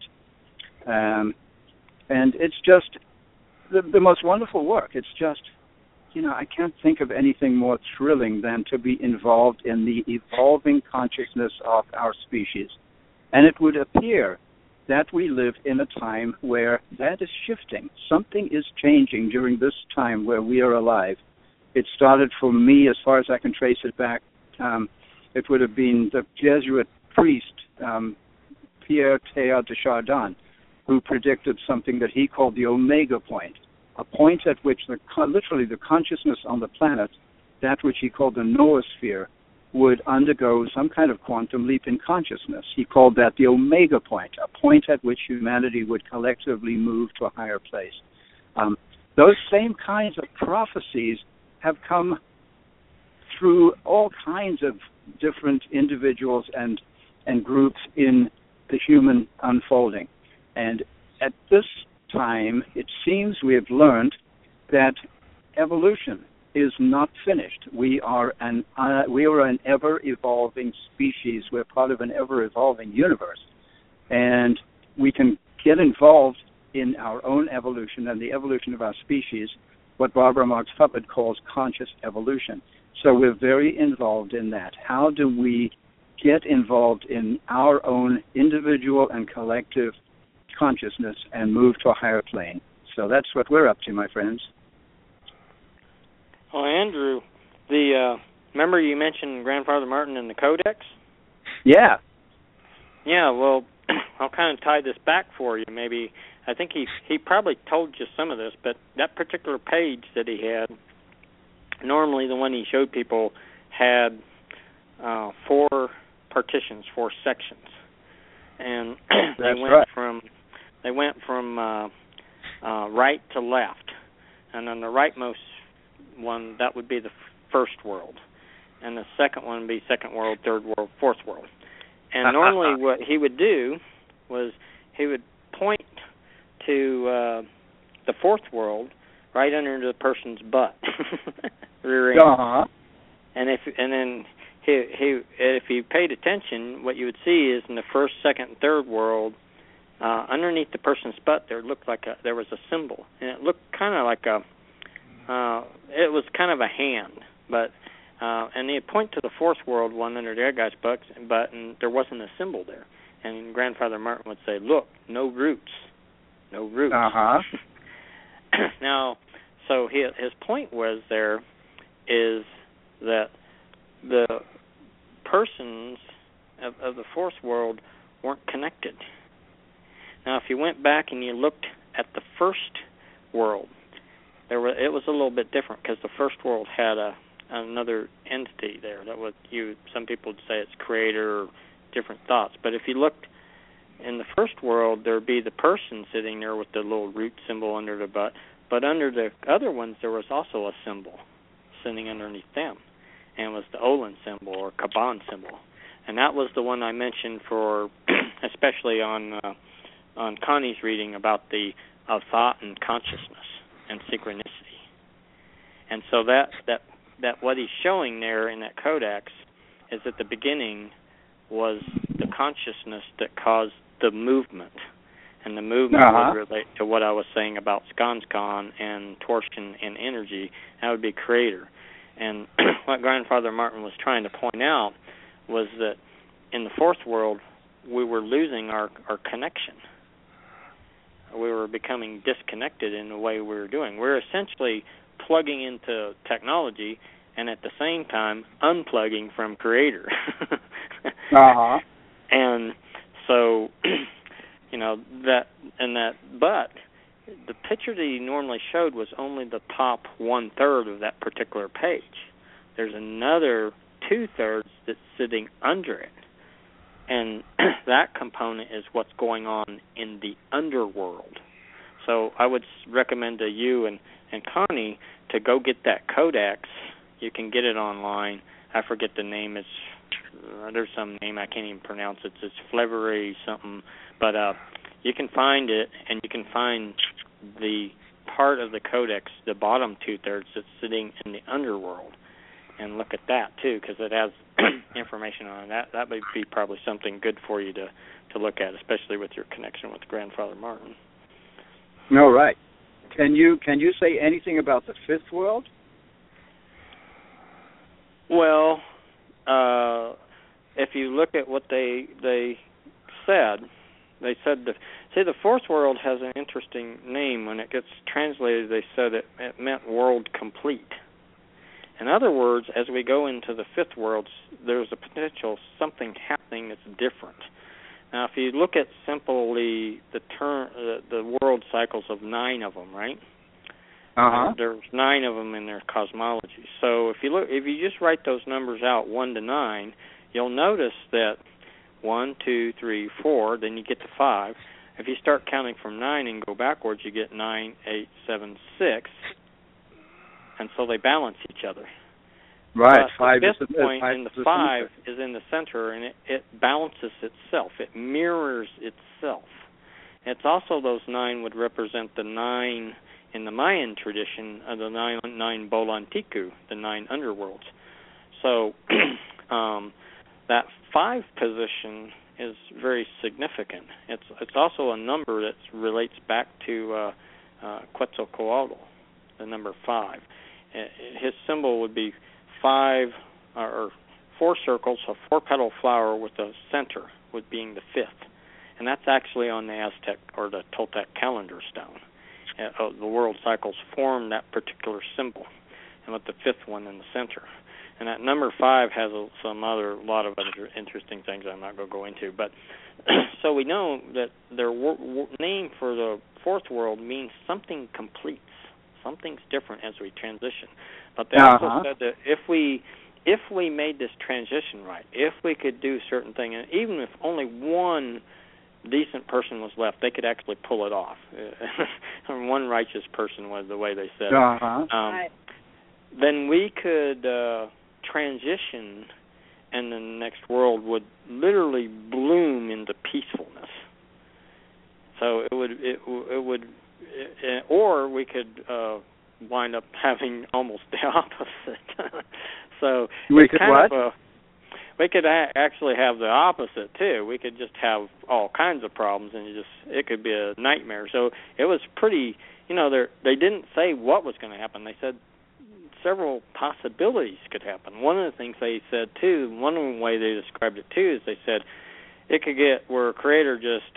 And it's just the most wonderful work. It's just, I can't think of anything more thrilling than to be involved in the evolving consciousness of our species. And it would appear that we live in a time where that is shifting. Something is changing during this time where we are alive. It started for me, as far as I can trace it back, it would have been the Jesuit priest, Pierre Teilhard de Chardin, who predicted something that he called the Omega point, a point at which literally the consciousness on the planet, that which he called the noosphere, would undergo some kind of quantum leap in consciousness. He called that the Omega point, a point at which humanity would collectively move to a higher place. Those same kinds of prophecies have come through all kinds of different individuals and groups in the human unfolding. And at this time, it seems we have learned that evolution is not finished. We are an ever-evolving species. We're part of an ever-evolving universe. And we can get involved in our own evolution and the evolution of our species, what Barbara Marx Hubbard calls conscious evolution. So we're very involved in that. How do we get involved in our own individual and collective consciousness and move to a higher plane? So that's what we're up to, my friends. Well, Andrew, remember you mentioned Grandfather Martin and the Codex? Yeah. Yeah, well, I'll kind of tie this back for you. Maybe I think he probably told you some of this, but that particular page that he had, normally the one he showed people had 4 partitions, 4 sections, and they went from right to left, and on the rightmost one, that would be the first world, and the second one would be second world, third world, fourth world. And normally what he would do was he would point to the fourth world right under the person's butt, rear end. Uh-huh. And if you paid attention, what you would see is in the first, second, and third world, underneath the person's butt, there looked like there was a symbol, and it looked kind of like it was kind of a hand, but and he'd point to the fourth world one under the other guy's butt, and there wasn't a symbol there. And Grandfather Martin would say, "Look, no roots, no roots." Uh-huh. Now, so his point was there is that the persons of the fourth world weren't connected. Now, if you went back and you looked at the first world, it was a little bit different because the first world had another entity there. Some people would say it's creator or different thoughts. But if you looked in the first world, there would be the person sitting there with the little root symbol under the butt. But under the other ones, there was also a symbol sitting underneath them, and it was the Olin symbol or Kaban symbol. And that was the one I mentioned for, especially on Connie's reading about the thought and consciousness and synchronicity. And so that what he's showing there in that codex is at the beginning was the consciousness that caused the movement. And the movement would relate to what I was saying about Skanskan and torsion and energy. That would be creator. And what Grandfather Martin was trying to point out was that in the fourth world, we were losing our connection. We were becoming disconnected in the way we were doing. We're essentially plugging into technology and at the same time unplugging from creator. Uh-huh. And so, but the picture that he normally showed was only the top 1/3 of that particular page. There's another 2/3 that's sitting under it. And that component is what's going on in the underworld. So I would recommend to you and Connie to go get that codex. You can get it online. I forget the name. There's some name I can't even pronounce it. It's Flevery something. But you can find it, and you can find the part of the codex, the bottom 2/3 that's sitting in the underworld, and look at that too, because it has information on it. That would be probably something good for you to look at, especially with your connection with Grandfather Martin. No, right. Can you say anything about the fifth world? Well, if you look at what they said the fourth world has an interesting name. When it gets translated, they said it meant world complete. In other words, as we go into the fifth world, there's a potential something happening that's different. Now, if you look at simply the world cycles of 9 of them, right? There's 9 of them in their cosmology. So if you just write those numbers out 1 to 9, you'll notice that 1, 2, 3, 4, then you get to 5. If you start counting from 9 and go backwards, you get 9, 8, 7, 6, and so they balance each other. Right. But the fifth point in the 5 is in the center, and it balances itself. It mirrors itself. It's also those 9 would represent the 9 in the Mayan tradition of the 9 Bolantiku, the 9 underworlds. So that 5 position is very significant. It's also a number that relates back to Quetzalcoatl, the number 5. His symbol would be 5 or 4 circles, a 4-petal flower with a center, with being the 5th, and that's actually on the Aztec or the Toltec calendar stone. The world cycles form that particular symbol, and with the 5th one in the center. And that number 5 has a lot of other interesting things I'm not going to go into. But so we know that their name for the fourth world means something completes. Something's different as we transition. But they also said that if we made this transition right, if we could do certain things, and even if only one decent person was left, they could actually pull it off. One righteous person was the way they said it. Then we could transition, and the next world would literally bloom into peacefulness. So it would, or we could wind up having almost the opposite. So we could what? We could actually have the opposite too. We could just have all kinds of problems, and it could be a nightmare. So it was pretty. They didn't say what was going to happen. They said several possibilities could happen. One of the things they said too, one way they described it too, is they said it could get where a creator just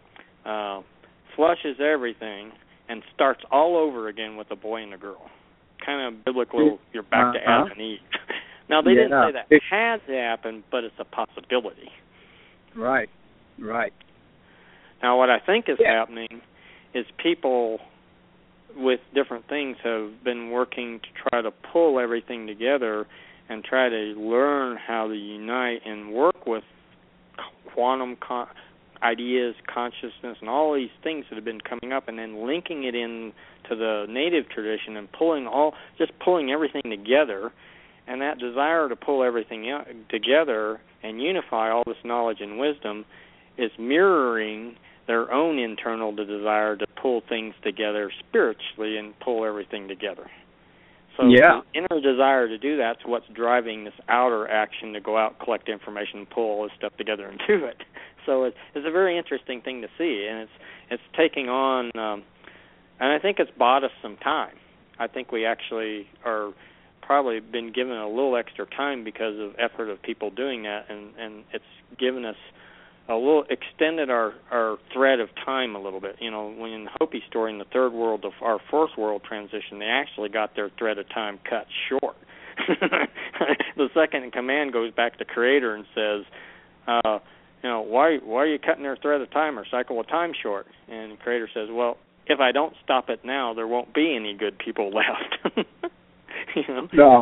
flushes everything and starts all over again with a boy and a girl. Kind of biblical, you're back to Adam and Eve. Now, they didn't say that had to happen, but it's a possibility. Right. Now, what I think is happening is people with different things have been working to try to pull everything together and try to learn how to unite and work with quantum ideas, consciousness, and all these things that have been coming up, and then linking it in to the native tradition and pulling everything together. And that desire to pull everything together and unify all this knowledge and wisdom is mirroring their own internal desire to pull things together spiritually and pull everything together. So the inner desire to do that's what's driving this outer action to go out, collect information, and pull all this stuff together and do it. So it's a very interesting thing to see, and it's taking on, and I think it's bought us some time. I think we actually are probably been given a little extra time because of effort of people doing that, and it's given us a little, extended our thread of time a little bit. When in the Hopi story in the third world of our fourth world transition, they actually got their thread of time cut short. The second in command goes back to Creator and says, why are you cutting their thread of time or cycle of time short? And Creator says, well, if I don't stop it now, there won't be any good people left. No.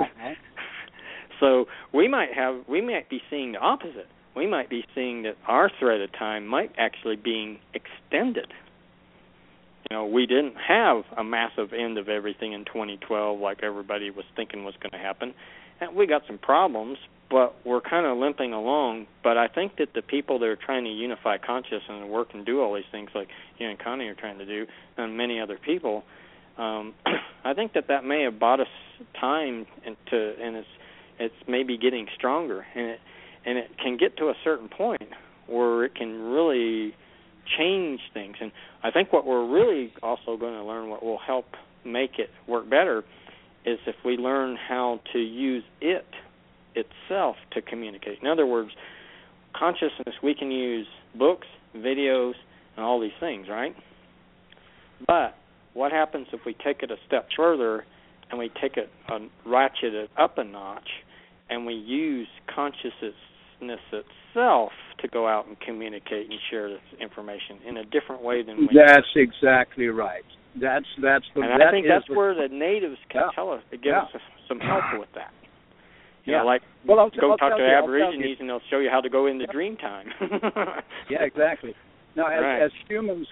So we might be seeing the opposite. We might be seeing that our thread of time might actually be extended. We didn't have a massive end of everything in 2012 like everybody was thinking was going to happen. And we got some problems, but we're kind of limping along. But I think that the people that are trying to unify consciousness and work and do all these things like you and Connie are trying to do, and many other people, I think that may have bought us time, and it's maybe getting stronger, and it can get to a certain point where it can really change things. And I think what we're really also going to learn, what will help make it work better, is if we learn how to use it itself to communicate. In other words, consciousness, we can use books, videos, and all these things, right? But what happens if we take it a step further and we take it, ratchet it up a notch, and we use consciousness itself to go out and communicate and share this information in a different way than we... That's exactly right. I think that's where the natives can tell us, give us some help with that. You know, like I'll talk to Aborigines and they'll show you how to go into dream time. Yeah, exactly. Now, as humans,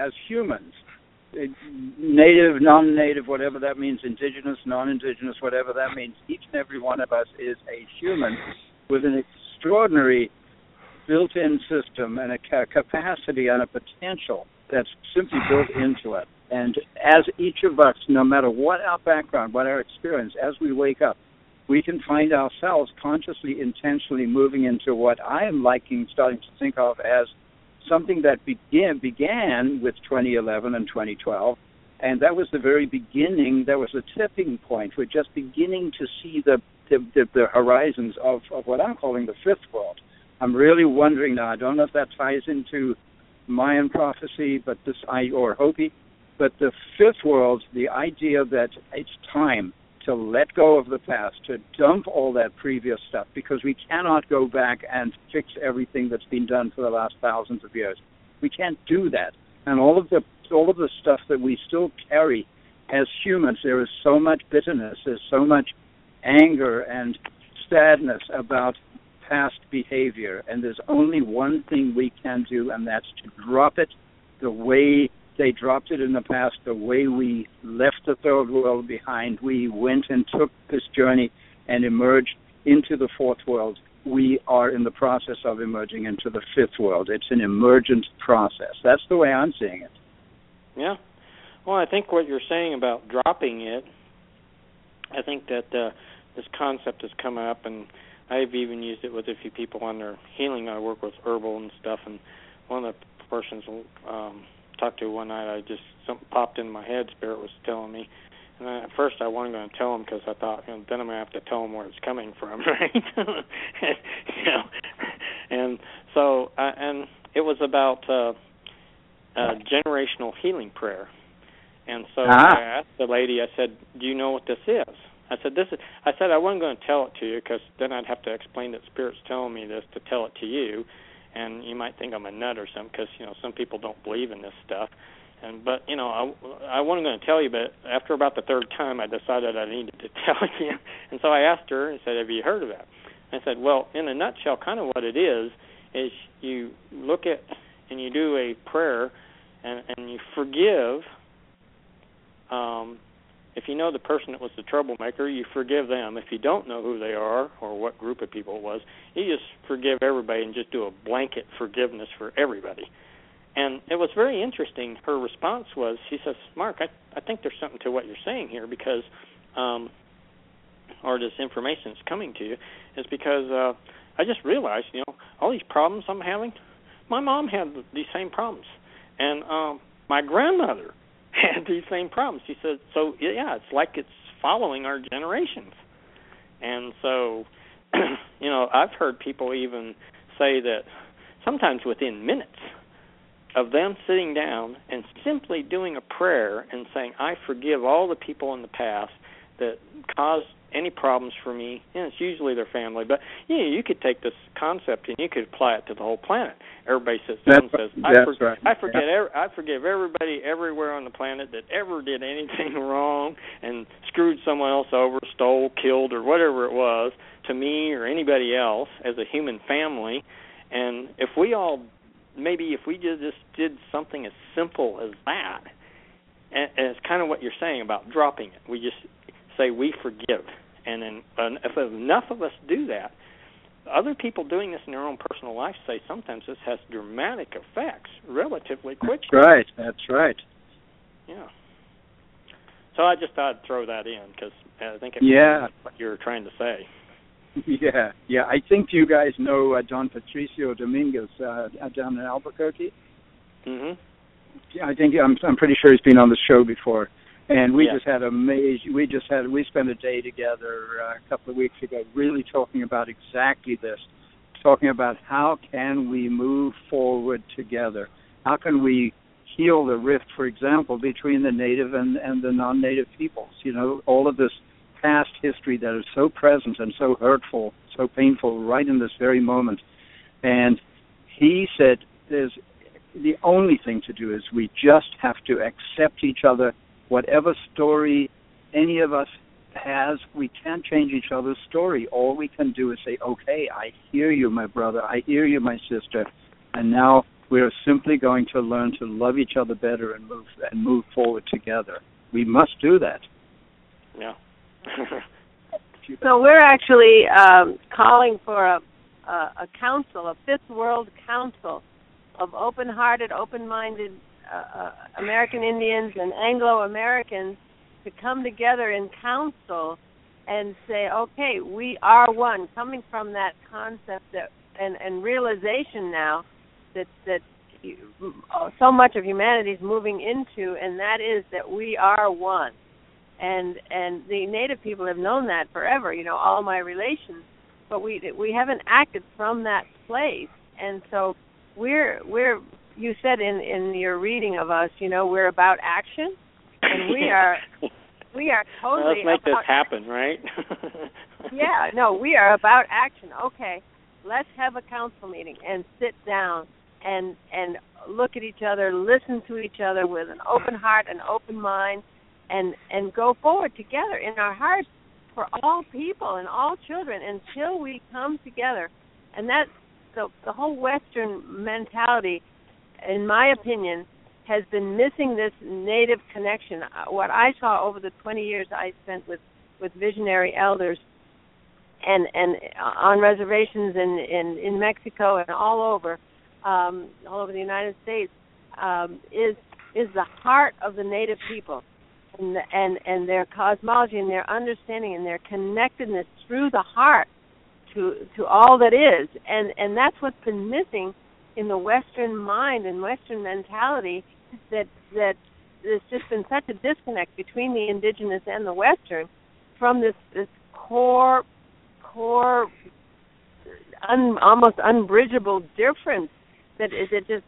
native, non-native, whatever that means, indigenous, non-indigenous, whatever that means, each and every one of us is a human with an extraordinary built-in system and a capacity and a potential that's simply built into it. And as each of us, no matter what our background, what our experience, as we wake up, we can find ourselves consciously, intentionally moving into what I am starting to think of as something that began with 2011 and 2012, and that was the very beginning. That was a tipping point. We're just beginning to see the horizons of what I'm calling the fifth world. I'm really wondering now, I don't know if that ties into Mayan prophecy, or Hopi, but the fifth world, the idea that it's time to let go of the past, to dump all that previous stuff, because we cannot go back and fix everything that's been done for the last thousands of years. We can't do that. And all of the stuff that we still carry as humans, there is so much bitterness, there's so much anger and sadness about past behavior, and there's only one thing we can do, and that's to drop it the way they dropped it in the past, the way we left the third world behind. We went and took this journey and emerged into the fourth world. We are in the process of emerging into the fifth world. It's an emergent process. That's the way I'm seeing it. Yeah. Well, I think what you're saying about dropping it, I think that this concept has come up, and I've even used it with a few people on their healing. I work with herbal and stuff, and one of the persons talked to one night, something popped in my head, Spirit was telling me. And at first I wasn't going to tell him because I thought, then I'm going to have to tell him where it's coming from, right? And so, and it was about generational healing prayer. And so I asked the lady, I said, do you know what this is? I said I wasn't going to tell it to you because then I'd have to explain that Spirit's telling me this to tell it to you. And you might think I'm a nut or something because, some people don't believe in this stuff. But I wasn't going to tell you, but after about the third time, I decided I needed to tell you. And so I asked her and said, have you heard of that? I said, well, in a nutshell, kind of what it is you look at and you do a prayer and you forgive. If you know the person that was the troublemaker, you forgive them. If you don't know who they are or what group of people it was, you just forgive everybody and just do a blanket forgiveness for everybody. And it was very interesting. Her response was, she says, Mark, I think there's something to what you're saying here because, or this information that's coming to you, is because I just realized, all these problems I'm having, my mom had these same problems. And my grandmother had these same problems. She said, so, yeah, it's like it's following our generations. And so, I've heard people even say that sometimes within minutes of them sitting down and simply doing a prayer and saying, I forgive all the people in the past that caused any problems for me, and it's usually their family. But, you could take this concept and you could apply it to the whole planet. Everybody sits down and says, I forgive everybody everywhere on the planet that ever did anything wrong and screwed someone else over, stole, killed, or whatever it was to me or anybody else as a human family. And if we just did something as simple as that, and it's kind of what you're saying about dropping it. We just say we forgive. And then if enough of us do that, other people doing this in their own personal life say sometimes this has dramatic effects relatively quickly. That's right. Yeah. So I just thought I'd throw that in because I think it's what you're trying to say. Yeah. I think you guys know Don Patricio Dominguez down in Albuquerque. Mhm. I'm pretty sure he's been on the show before, and we Yeah. just had we spent a day together a couple of weeks ago, really talking about exactly this, talking about how can we move forward together, how can we heal the rift, for example, between the native and the non-native peoples. You know, all of this past history that is so present and so hurtful, so painful right in this very moment. And he said the only thing to do is we just have to accept each other. Whatever story any of us has, we can't change each other's story. All we can do is say, okay, I hear you, my brother. I hear you, my sister. And now we're simply going to learn to love each other better and move forward together. We must do that. Yeah. So we're actually calling for a council, a Fifth World Council of open-hearted, open-minded American Indians and Anglo-Americans to come together in council and say, okay, we are one, coming from that concept and realization now that so much of humanity is moving into, and that is that we are one. And the Native people have known that forever, all my relations, but we haven't acted from that place. And so we're you said in your reading of us, we're about action, and we are totally let's make this happen, right? Yeah, no, we are about action. Okay, let's have a council meeting and sit down and look at each other, listen to each other with an open heart and open mind, and go forward together in our hearts for all people and all children until we come together. And that's the whole Western mentality, in my opinion, has been missing this Native connection. What I saw over the 20 years I spent with visionary elders and on reservations in Mexico and all over the United States is the heart of the Native people and their cosmology and their understanding and their connectedness through the heart to all that is, and that's what's been missing in the Western mind and Western mentality, that there's just been such a disconnect between the indigenous and the Western from this core almost unbridgeable difference that it just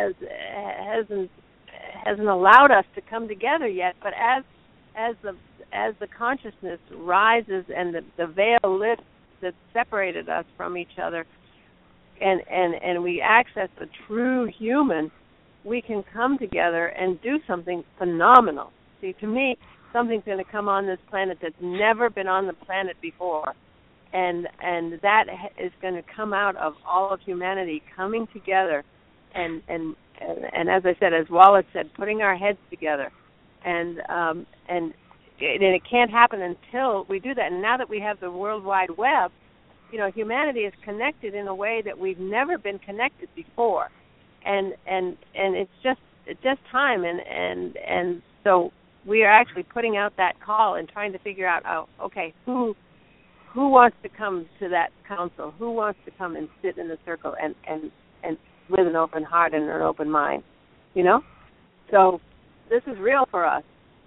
hasn't allowed us to come together yet. But as the consciousness rises and the veil lifts that separated us from each other, and we access the true human, we can come together and do something phenomenal. See, to me, something's going to come on this planet that's never been on the planet before, and that is going to come out of all of humanity coming together, and as I said, as Wallace said, putting our heads together, and it can't happen until we do that. And now that we have the World Wide Web, humanity is connected in a way that we've never been connected before, and it's just time, and so we are actually putting out that call and trying to figure out, okay, who wants to come to that council? Who wants to come and sit in the circle and with an open heart and an open mind? So this is real for us.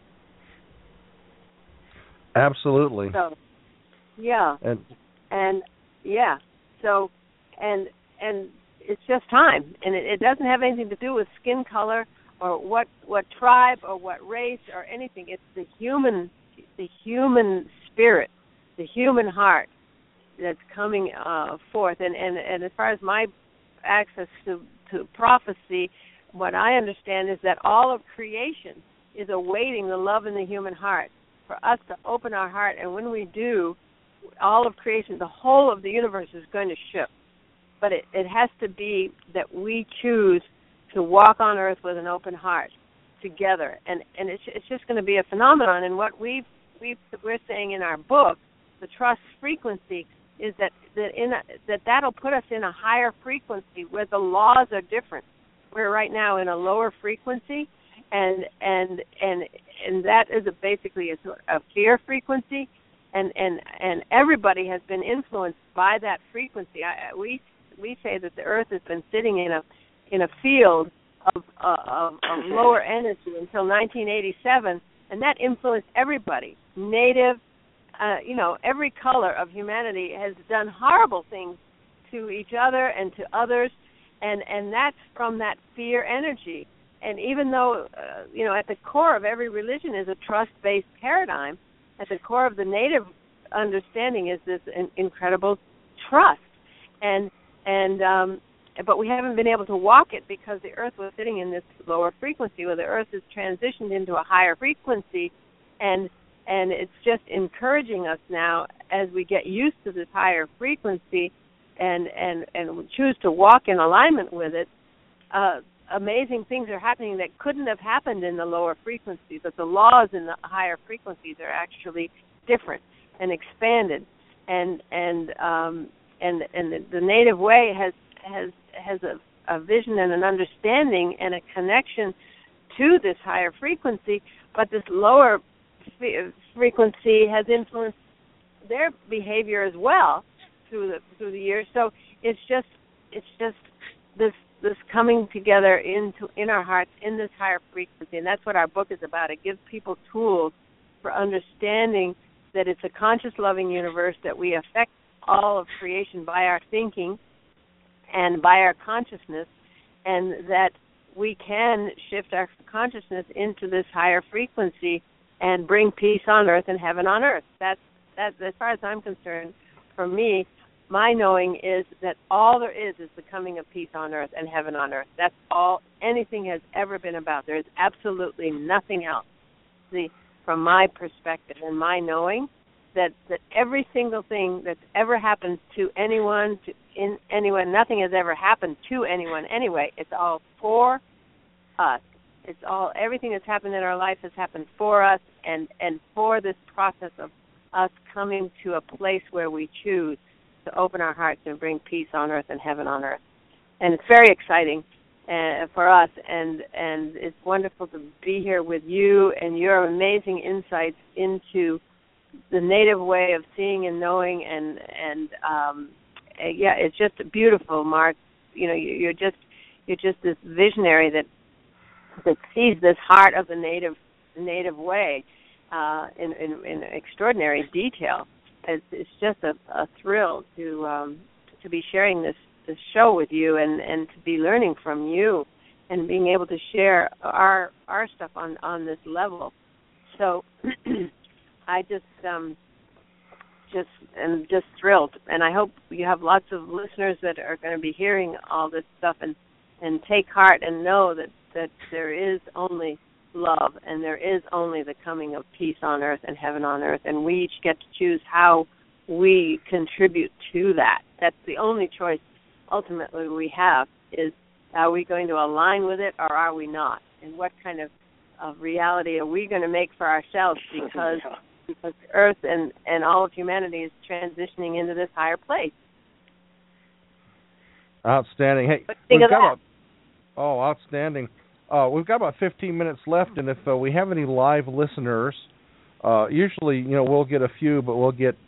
Absolutely. So, yeah. And yeah. So and it's just time, and it doesn't have anything to do with skin color or what tribe or what race or anything. It's the human spirit, the human heart that's coming forth. And as far as my access to prophecy, what I understand is that all of creation is awaiting the love in the human heart for us to open our heart, and when we do, all of creation, the whole of the universe is going to shift. But it has to be that we choose to walk on earth with an open heart together, and it's just going to be a phenomenon. And what we're saying in our book, the trust frequency, is that'll put us in a higher frequency where the laws are different. We're right now in a lower frequency, and that is basically a fear frequency, and everybody has been influenced by that frequency. We say that the Earth has been sitting in a field of lower energy until 1987, and that influenced everybody. Native, every color of humanity has done horrible things to each other and to others, and that's from that fear energy. And even though, at the core of every religion is a trust-based paradigm, at the core of the Native understanding is this incredible trust. But we haven't been able to walk it because the Earth was sitting in this lower frequency, where the Earth has transitioned into a higher frequency, and it's just encouraging us now as we get used to this higher frequency and choose to walk in alignment with it. Amazing things are happening that couldn't have happened in the lower frequencies, but the laws in the higher frequencies are actually different and expanded, and the Native way has a vision and an understanding and a connection to this higher frequency, but this lower frequency has influenced their behavior as well through the years. So it's just this coming together in our hearts in this higher frequency, and that's what our book is about. It gives people tools for understanding that it's a conscious, loving universe, that we affect all of creation by our thinking and by our consciousness, and that we can shift our consciousness into this higher frequency and bring peace on earth and heaven on earth. That's as far as I'm concerned. For me, my knowing is that all there is the coming of peace on earth and heaven on earth. That's all anything has ever been about. There is absolutely nothing else. From my perspective and my knowing, that every single thing that's ever happened to anyone, nothing has ever happened to anyone anyway. It's all for us. Everything that's happened in our life has happened for us and for this process of us coming to a place where we choose to open our hearts and bring peace on earth and heaven on earth. And it's very exciting for us, and it's wonderful to be here with you and your amazing insights into the Native way of seeing and knowing, and it's just beautiful, Mark. You're just this visionary that sees this heart of the Native way in extraordinary detail. It's just a thrill to be sharing this show with you and to be learning from you and being able to share our stuff on this level. So I am just thrilled, and I hope you have lots of listeners that are going to be hearing all this stuff and take heart and know that there is only love, and there is only the coming of peace on earth and heaven on earth, and we each get to choose how we contribute to that. That's the only choice ultimately we have, is are we going to align with it or are we not? And what kind of reality are we going to make for ourselves because the earth and all of humanity is transitioning into this higher place. Outstanding. Hey, outstanding. We've got about 15 minutes left, and if we have any live listeners, usually, we'll get a few, but we'll get,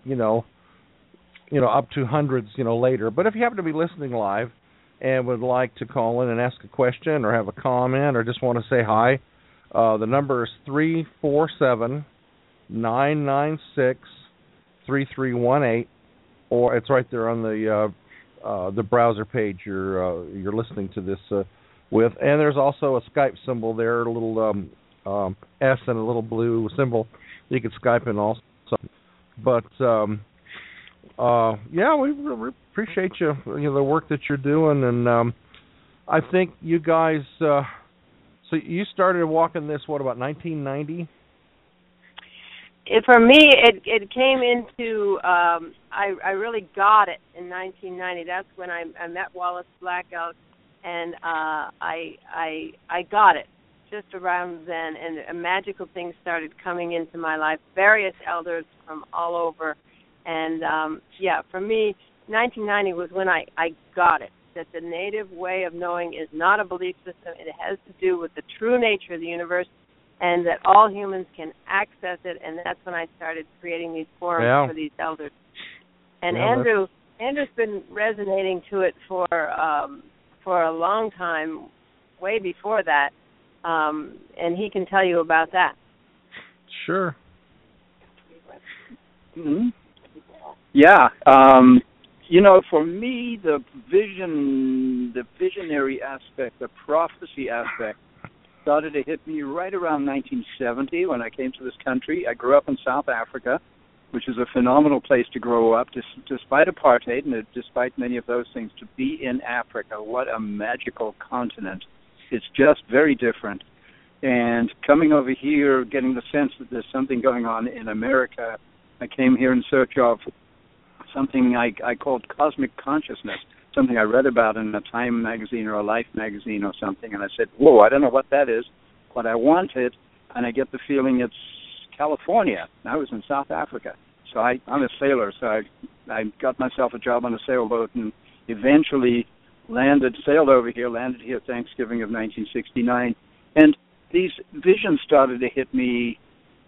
up to hundreds, later. But if you happen to be listening live and would like to call in and ask a question or have a comment or just want to say hi, the number is 347-996-3318, or it's right there on the browser page you're listening to this with. And there's also a Skype symbol there, a little S and a little blue symbol. You can Skype in also. But we really appreciate you, the work that you're doing, and I think you guys. So you started walking this, about 1990? For me, it came into, I really got it in 1990. That's when I met Wallace Blackout, and I got it just around then, and magical things started coming into my life. Various elders from all over And, for me, 1990 was when I got it, that the native way of knowing is not a belief system. It has to do with the true nature of the universe, and that all humans can access it, and that's when I started creating these forums for these elders. And Andrew's been resonating to it for a long time, way before that, and he can tell you about that. Sure. Mm-hmm. Yeah. For me, the visionary aspect, the prophecy aspect, started to hit me right around 1970 when I came to this country. I grew up in South Africa, which is a phenomenal place to grow up, despite apartheid and despite many of those things. To be in Africa, what a magical continent. It's just very different. And coming over here, getting the sense that there's something going on in America, I came here in search of something I called cosmic consciousness, something I read about in a Time magazine or a Life magazine or something, and I said, whoa, I don't know what that is, but I want it, and I get the feeling it's California. And I was in South Africa, so I'm a sailor, so I got myself a job on a sailboat and eventually sailed over here, landed here Thanksgiving of 1969, and these visions started to hit me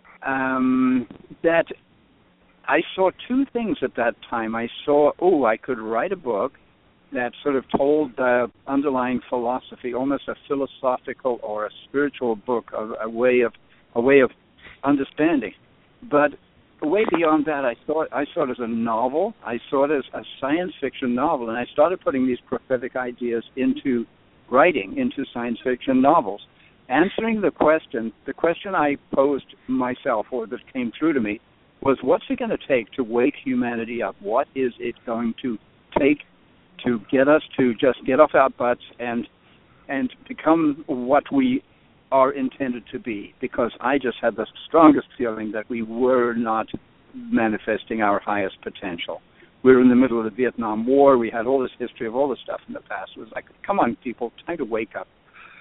that I saw two things at that time. I saw, I could write a book that sort of told the underlying philosophy, almost a philosophical or a spiritual book, a way of understanding. But way beyond that, I saw it as a novel. I saw it as a science fiction novel, and I started putting these prophetic ideas into writing, into science fiction novels. Answering the question I posed myself, or that came through to me, was what's it going to take to wake humanity up? What is it going to take to get us to just get off our butts and become what we are intended to be? Because I just had the strongest feeling that we were not manifesting our highest potential. We were in the middle of the Vietnam War. We had all this history of all this stuff in the past. It was like, come on, people, time to wake up.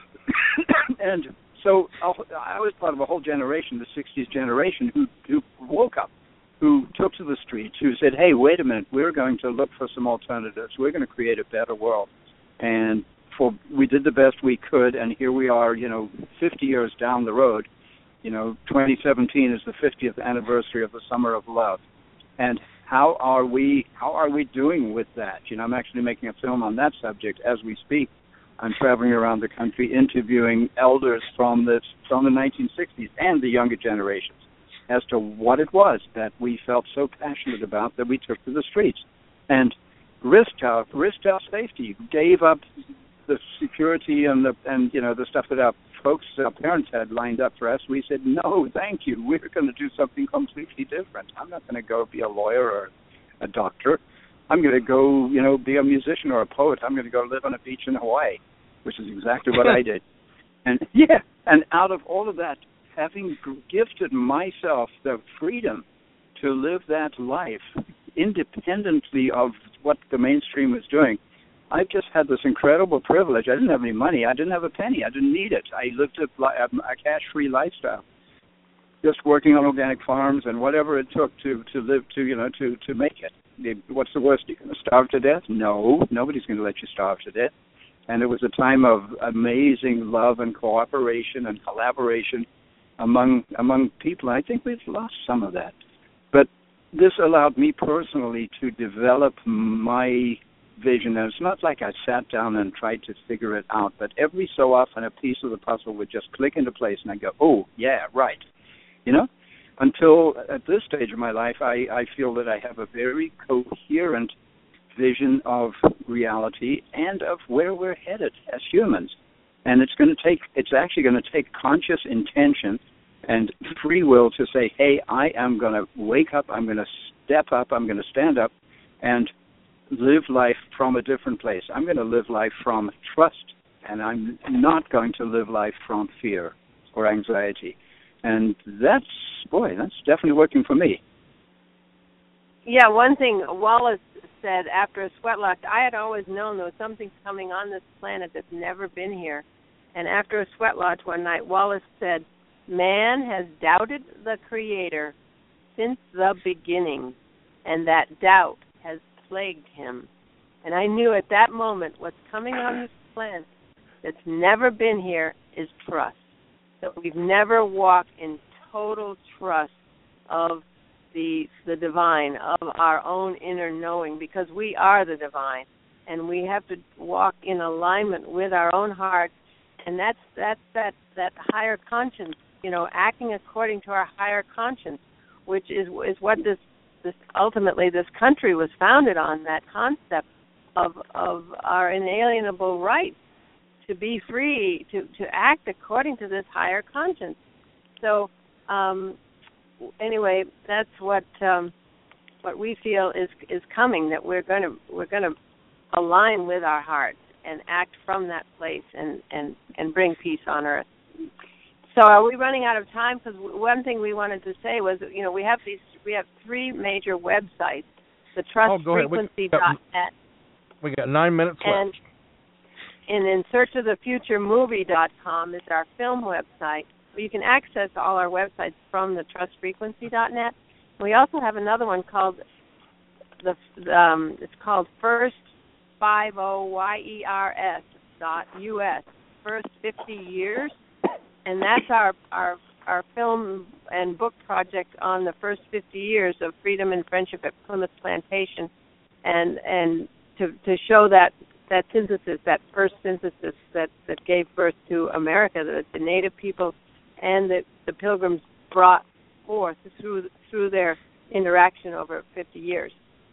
And so I was part of a whole generation, the 60s generation, who woke up, who took to the streets, who said, hey, wait a minute, we're going to look for some alternatives. We're going to create a better world. And we did the best we could, and here we are, 50 years down the road. 2017 is the 50th anniversary of the Summer of Love. And how are we doing with that? I'm actually making a film on that subject as we speak. I'm traveling around the country interviewing elders from the 1960s and the younger generations as to what it was that we felt so passionate about that we took to the streets and risked our safety, gave up the security and the stuff that our parents had lined up for us. We said, no, thank you. We're going to do something completely different. I'm not going to go be a lawyer or a doctor. I'm going to go, be a musician or a poet. I'm going to go live on a beach in Hawaii, which is exactly what I did. And out of all of that, having gifted myself the freedom to live that life independently of what the mainstream was doing, I've just had this incredible privilege. I didn't have any money. I didn't have a penny. I didn't need it. I lived a cash-free lifestyle, just working on organic farms and whatever it took to live, to make it. What's the worst? You're going to starve to death? No, nobody's going to let you starve to death. And it was a time of amazing love and cooperation and collaboration among people. I think we've lost some of that. But this allowed me personally to develop my vision. And it's not like I sat down and tried to figure it out, but every so often a piece of the puzzle would just click into place, and I go, oh, yeah, right. Until at this stage of my life, I feel that I have a very coherent vision of reality and of where we're headed as humans. And it's actually going to take conscious intention and free will to say, hey, I am going to wake up, I'm going to step up, I'm going to stand up and live life from a different place. I'm going to live life from trust, and I'm not going to live life from fear or anxiety. And that's definitely working for me. Yeah, one thing Wallace said after a Sweatlock, I had always known there was something coming on this planet that's never been here. And after a Sweatlock one night, Wallace said, man has doubted the Creator since the beginning. and that doubt has plagued him. And I knew at that moment what's coming on this planet that's never been here is trust. That we've never walked in total trust of the divine, of our own inner knowing, because we are the divine, and we have to walk in alignment with our own heart, and that's that higher conscience, acting according to our higher conscience, which is what this ultimately this country was founded on, that concept of our inalienable right to be free, to act according to this higher conscience. So anyway, that's what we feel is coming, that we're going to align with our hearts and act from that place and bring peace on earth. So are we running out of time? Because one thing we wanted to say was, we have three major websites. The trustfrequency.net. We got 9 minutes left. And in searchofthefuturemovie.com is our film website. You can access all our websites from the trustfrequency.net. We also have another one called it's called first50yers.us, first 50 years, and that's our film and book project on the first 50 years of freedom and friendship at Plymouth Plantation, and to show that synthesis, that first synthesis that gave birth to America, that the Native people and the Pilgrims brought forth through their interaction over 50 years.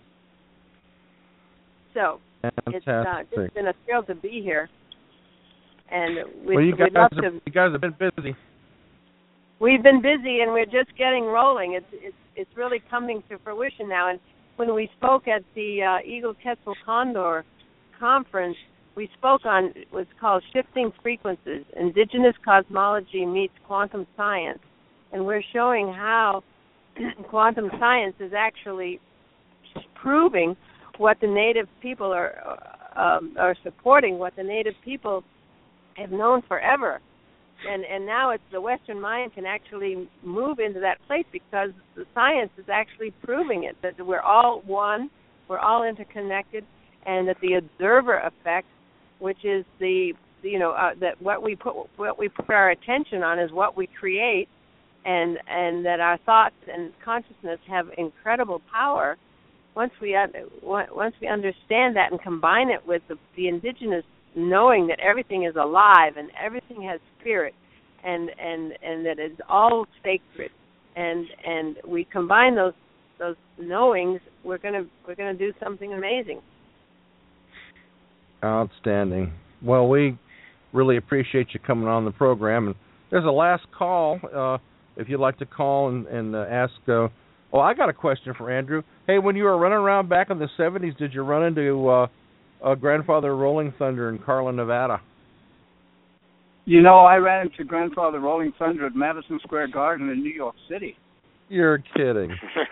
So it's been a thrill to be here, and you guys have been busy. We've been busy, and we're just getting rolling. It's really coming to fruition now. And when we spoke at the Eagle Quetzal Condor conference, we spoke on what's called Shifting Frequencies, Indigenous Cosmology Meets Quantum Science. And we're showing how quantum science is actually proving what the Native people are supporting, what the Native people have known forever. And now it's the Western mind can actually move into that place because the science is actually proving it, that we're all one, we're all interconnected, and that the observer effect, which is that what we put our attention on is what we create, and that our thoughts and consciousness have incredible power. Once we understand that and combine it with the indigenous knowing that everything is alive and everything has spirit, and that it's all sacred, and we combine those knowings, we're gonna do something amazing. Outstanding. Well, we really appreciate you coming on the program. And there's a last call. If you'd like to call and ask. I got a question for Andrew. Hey, when you were running around back in the 70s, did you run into Grandfather Rolling Thunder in Carlin, Nevada? I ran into Grandfather Rolling Thunder at Madison Square Garden in New York City. You're kidding.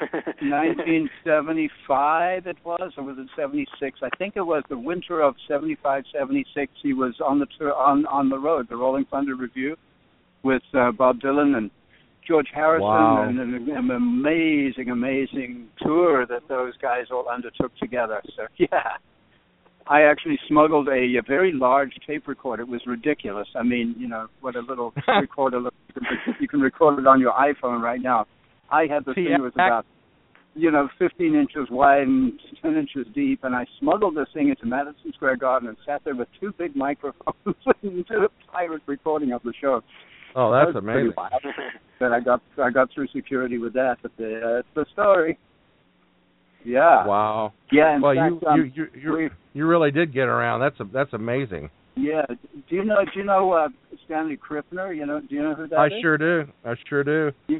1975 it was, or was it 76? I think it was the winter of 75, 76. He was on the road, the Rolling Thunder Review, with Bob Dylan and George Harrison. Wow. And an amazing tour that those guys all undertook together. So, yeah. I actually smuggled a very large tape recorder. It was ridiculous. I mean, what a little recorder looks like. You can record it on your iPhone right now. I had the thing that was about, 15 inches wide and 10 inches deep, and I smuggled this thing into Madison Square Garden and sat there with two big microphones and did a pirate recording of the show. Oh, that's amazing. But I got through security with that, but it's the story. Yeah. Wow. Yeah. Well, you really did get around. That's amazing. Yeah. Do you know Stanley Krippner? Do you know who that is? I sure do. He's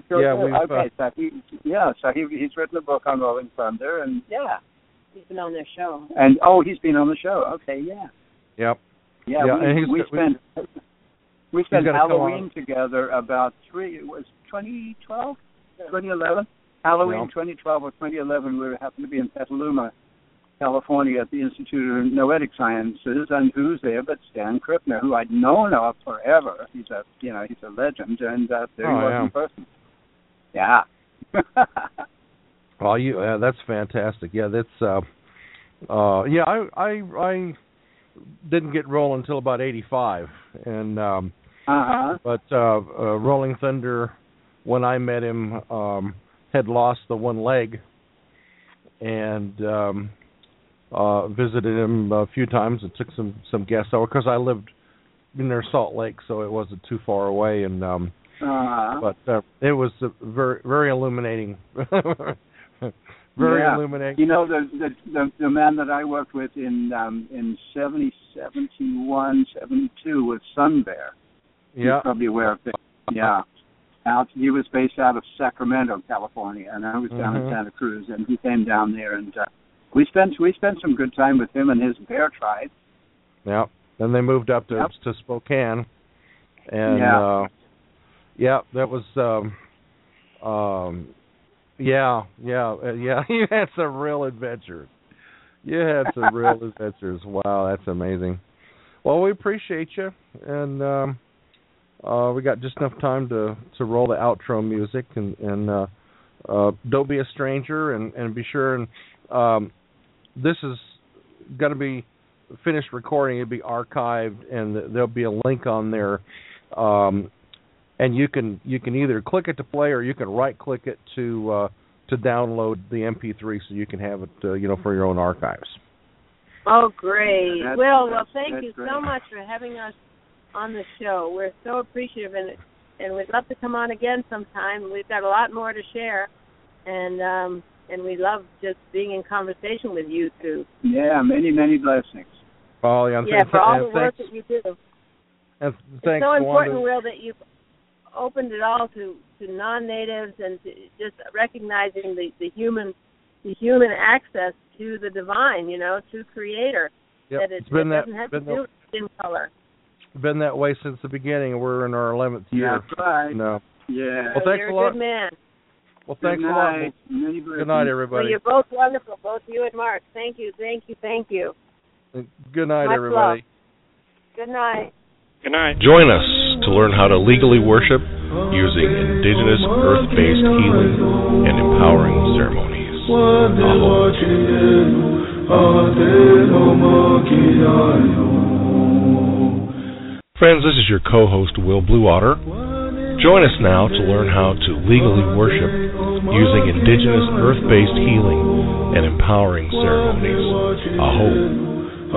written a book on Rolling Thunder, and yeah, he's been on their show. And he's been on the show. Okay, yeah. Yep. Yeah. We spent Halloween together about 2012, 2011. Halloween 2012 or 2011, we happened to be in Petaluma, California, at the Institute of Noetic Sciences, and who's there but Stan Krippner, who I'd known of forever. He's a legend, and there he was in person. Yeah. Oh, that's fantastic. Yeah, that's I didn't get rolling until about 85, and but Rolling Thunder, when I met him, had lost the one leg, and visited him a few times and took some guests over because I lived near Salt Lake, so it wasn't too far away, and but it was very, very illuminating. Very illuminating. You know, the man that I worked with in 70, 71, 72 was Sun Bear. Yeah. You're probably aware of it. Yeah. He was based out of Sacramento, California, and I was down in Santa Cruz, and he came down there, and we spent some good time with him and his bear tribe. Yeah. Then they moved up to Spokane, and that was you had some real adventures. Wow, that's amazing. Well, we appreciate you, and we got just enough time to roll the outro music, and don't be a stranger, and be sure, and this is going to be finished recording. It'll be archived, and there'll be a link on there, and you can either click it to play, or you can right click it to download the MP3, so you can have it for your own archives. Oh, great. Well, thank you so much for having us on the show. We're so appreciative, and we'd love to come on again sometime. We've got a lot more to share, and we love just being in conversation with you two. Yeah, many, many blessings. Oh, for all the work that you do. And it's so important, Will, that you've opened it all to non-natives, and to just recognizing the human access to the divine, to Creator. Yep. That it doesn't have to do with skin color. Been that way since the beginning. We're in our 11th year. That's right. Yeah. Well, thanks you're a lot. A good man. Well, thanks a lot. Good night, everybody. Well, you're both wonderful, both you and Mark. Thank you. Good night, Much everybody. Love. Good night. Good night. Join us to learn how to legally worship using indigenous earth-based healing and empowering ceremonies. Friends, this is your co-host, Will Bluewater. Join us now to learn how to legally worship using indigenous earth-based healing and empowering ceremonies. Aho.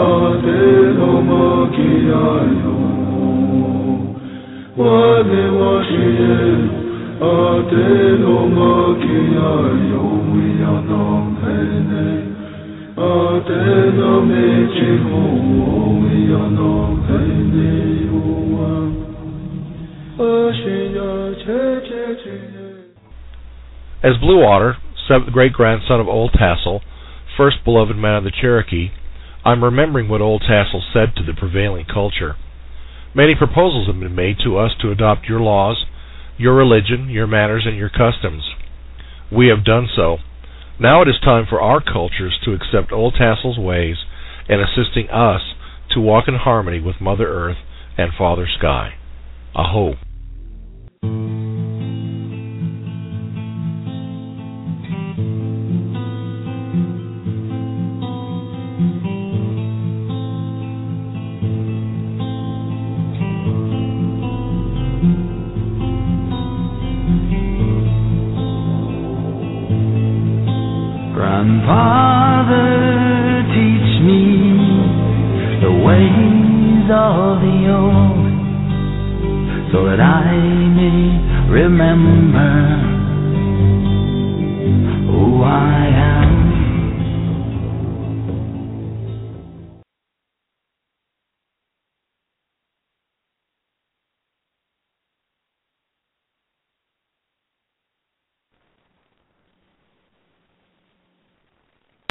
As Bluewater, seventh great-grandson of Old Tassel, first beloved man of the Cherokee, I'm remembering what Old Tassel said to the prevailing culture. Many proposals have been made to us to adopt your laws, your religion, your manners, and your customs. We have done so. Now it is time for our cultures to accept Old Tassel's ways and assisting us to walk in harmony with Mother Earth and Father Sky. Aho. Grandfather, teach me the ways of the old, so that I may remember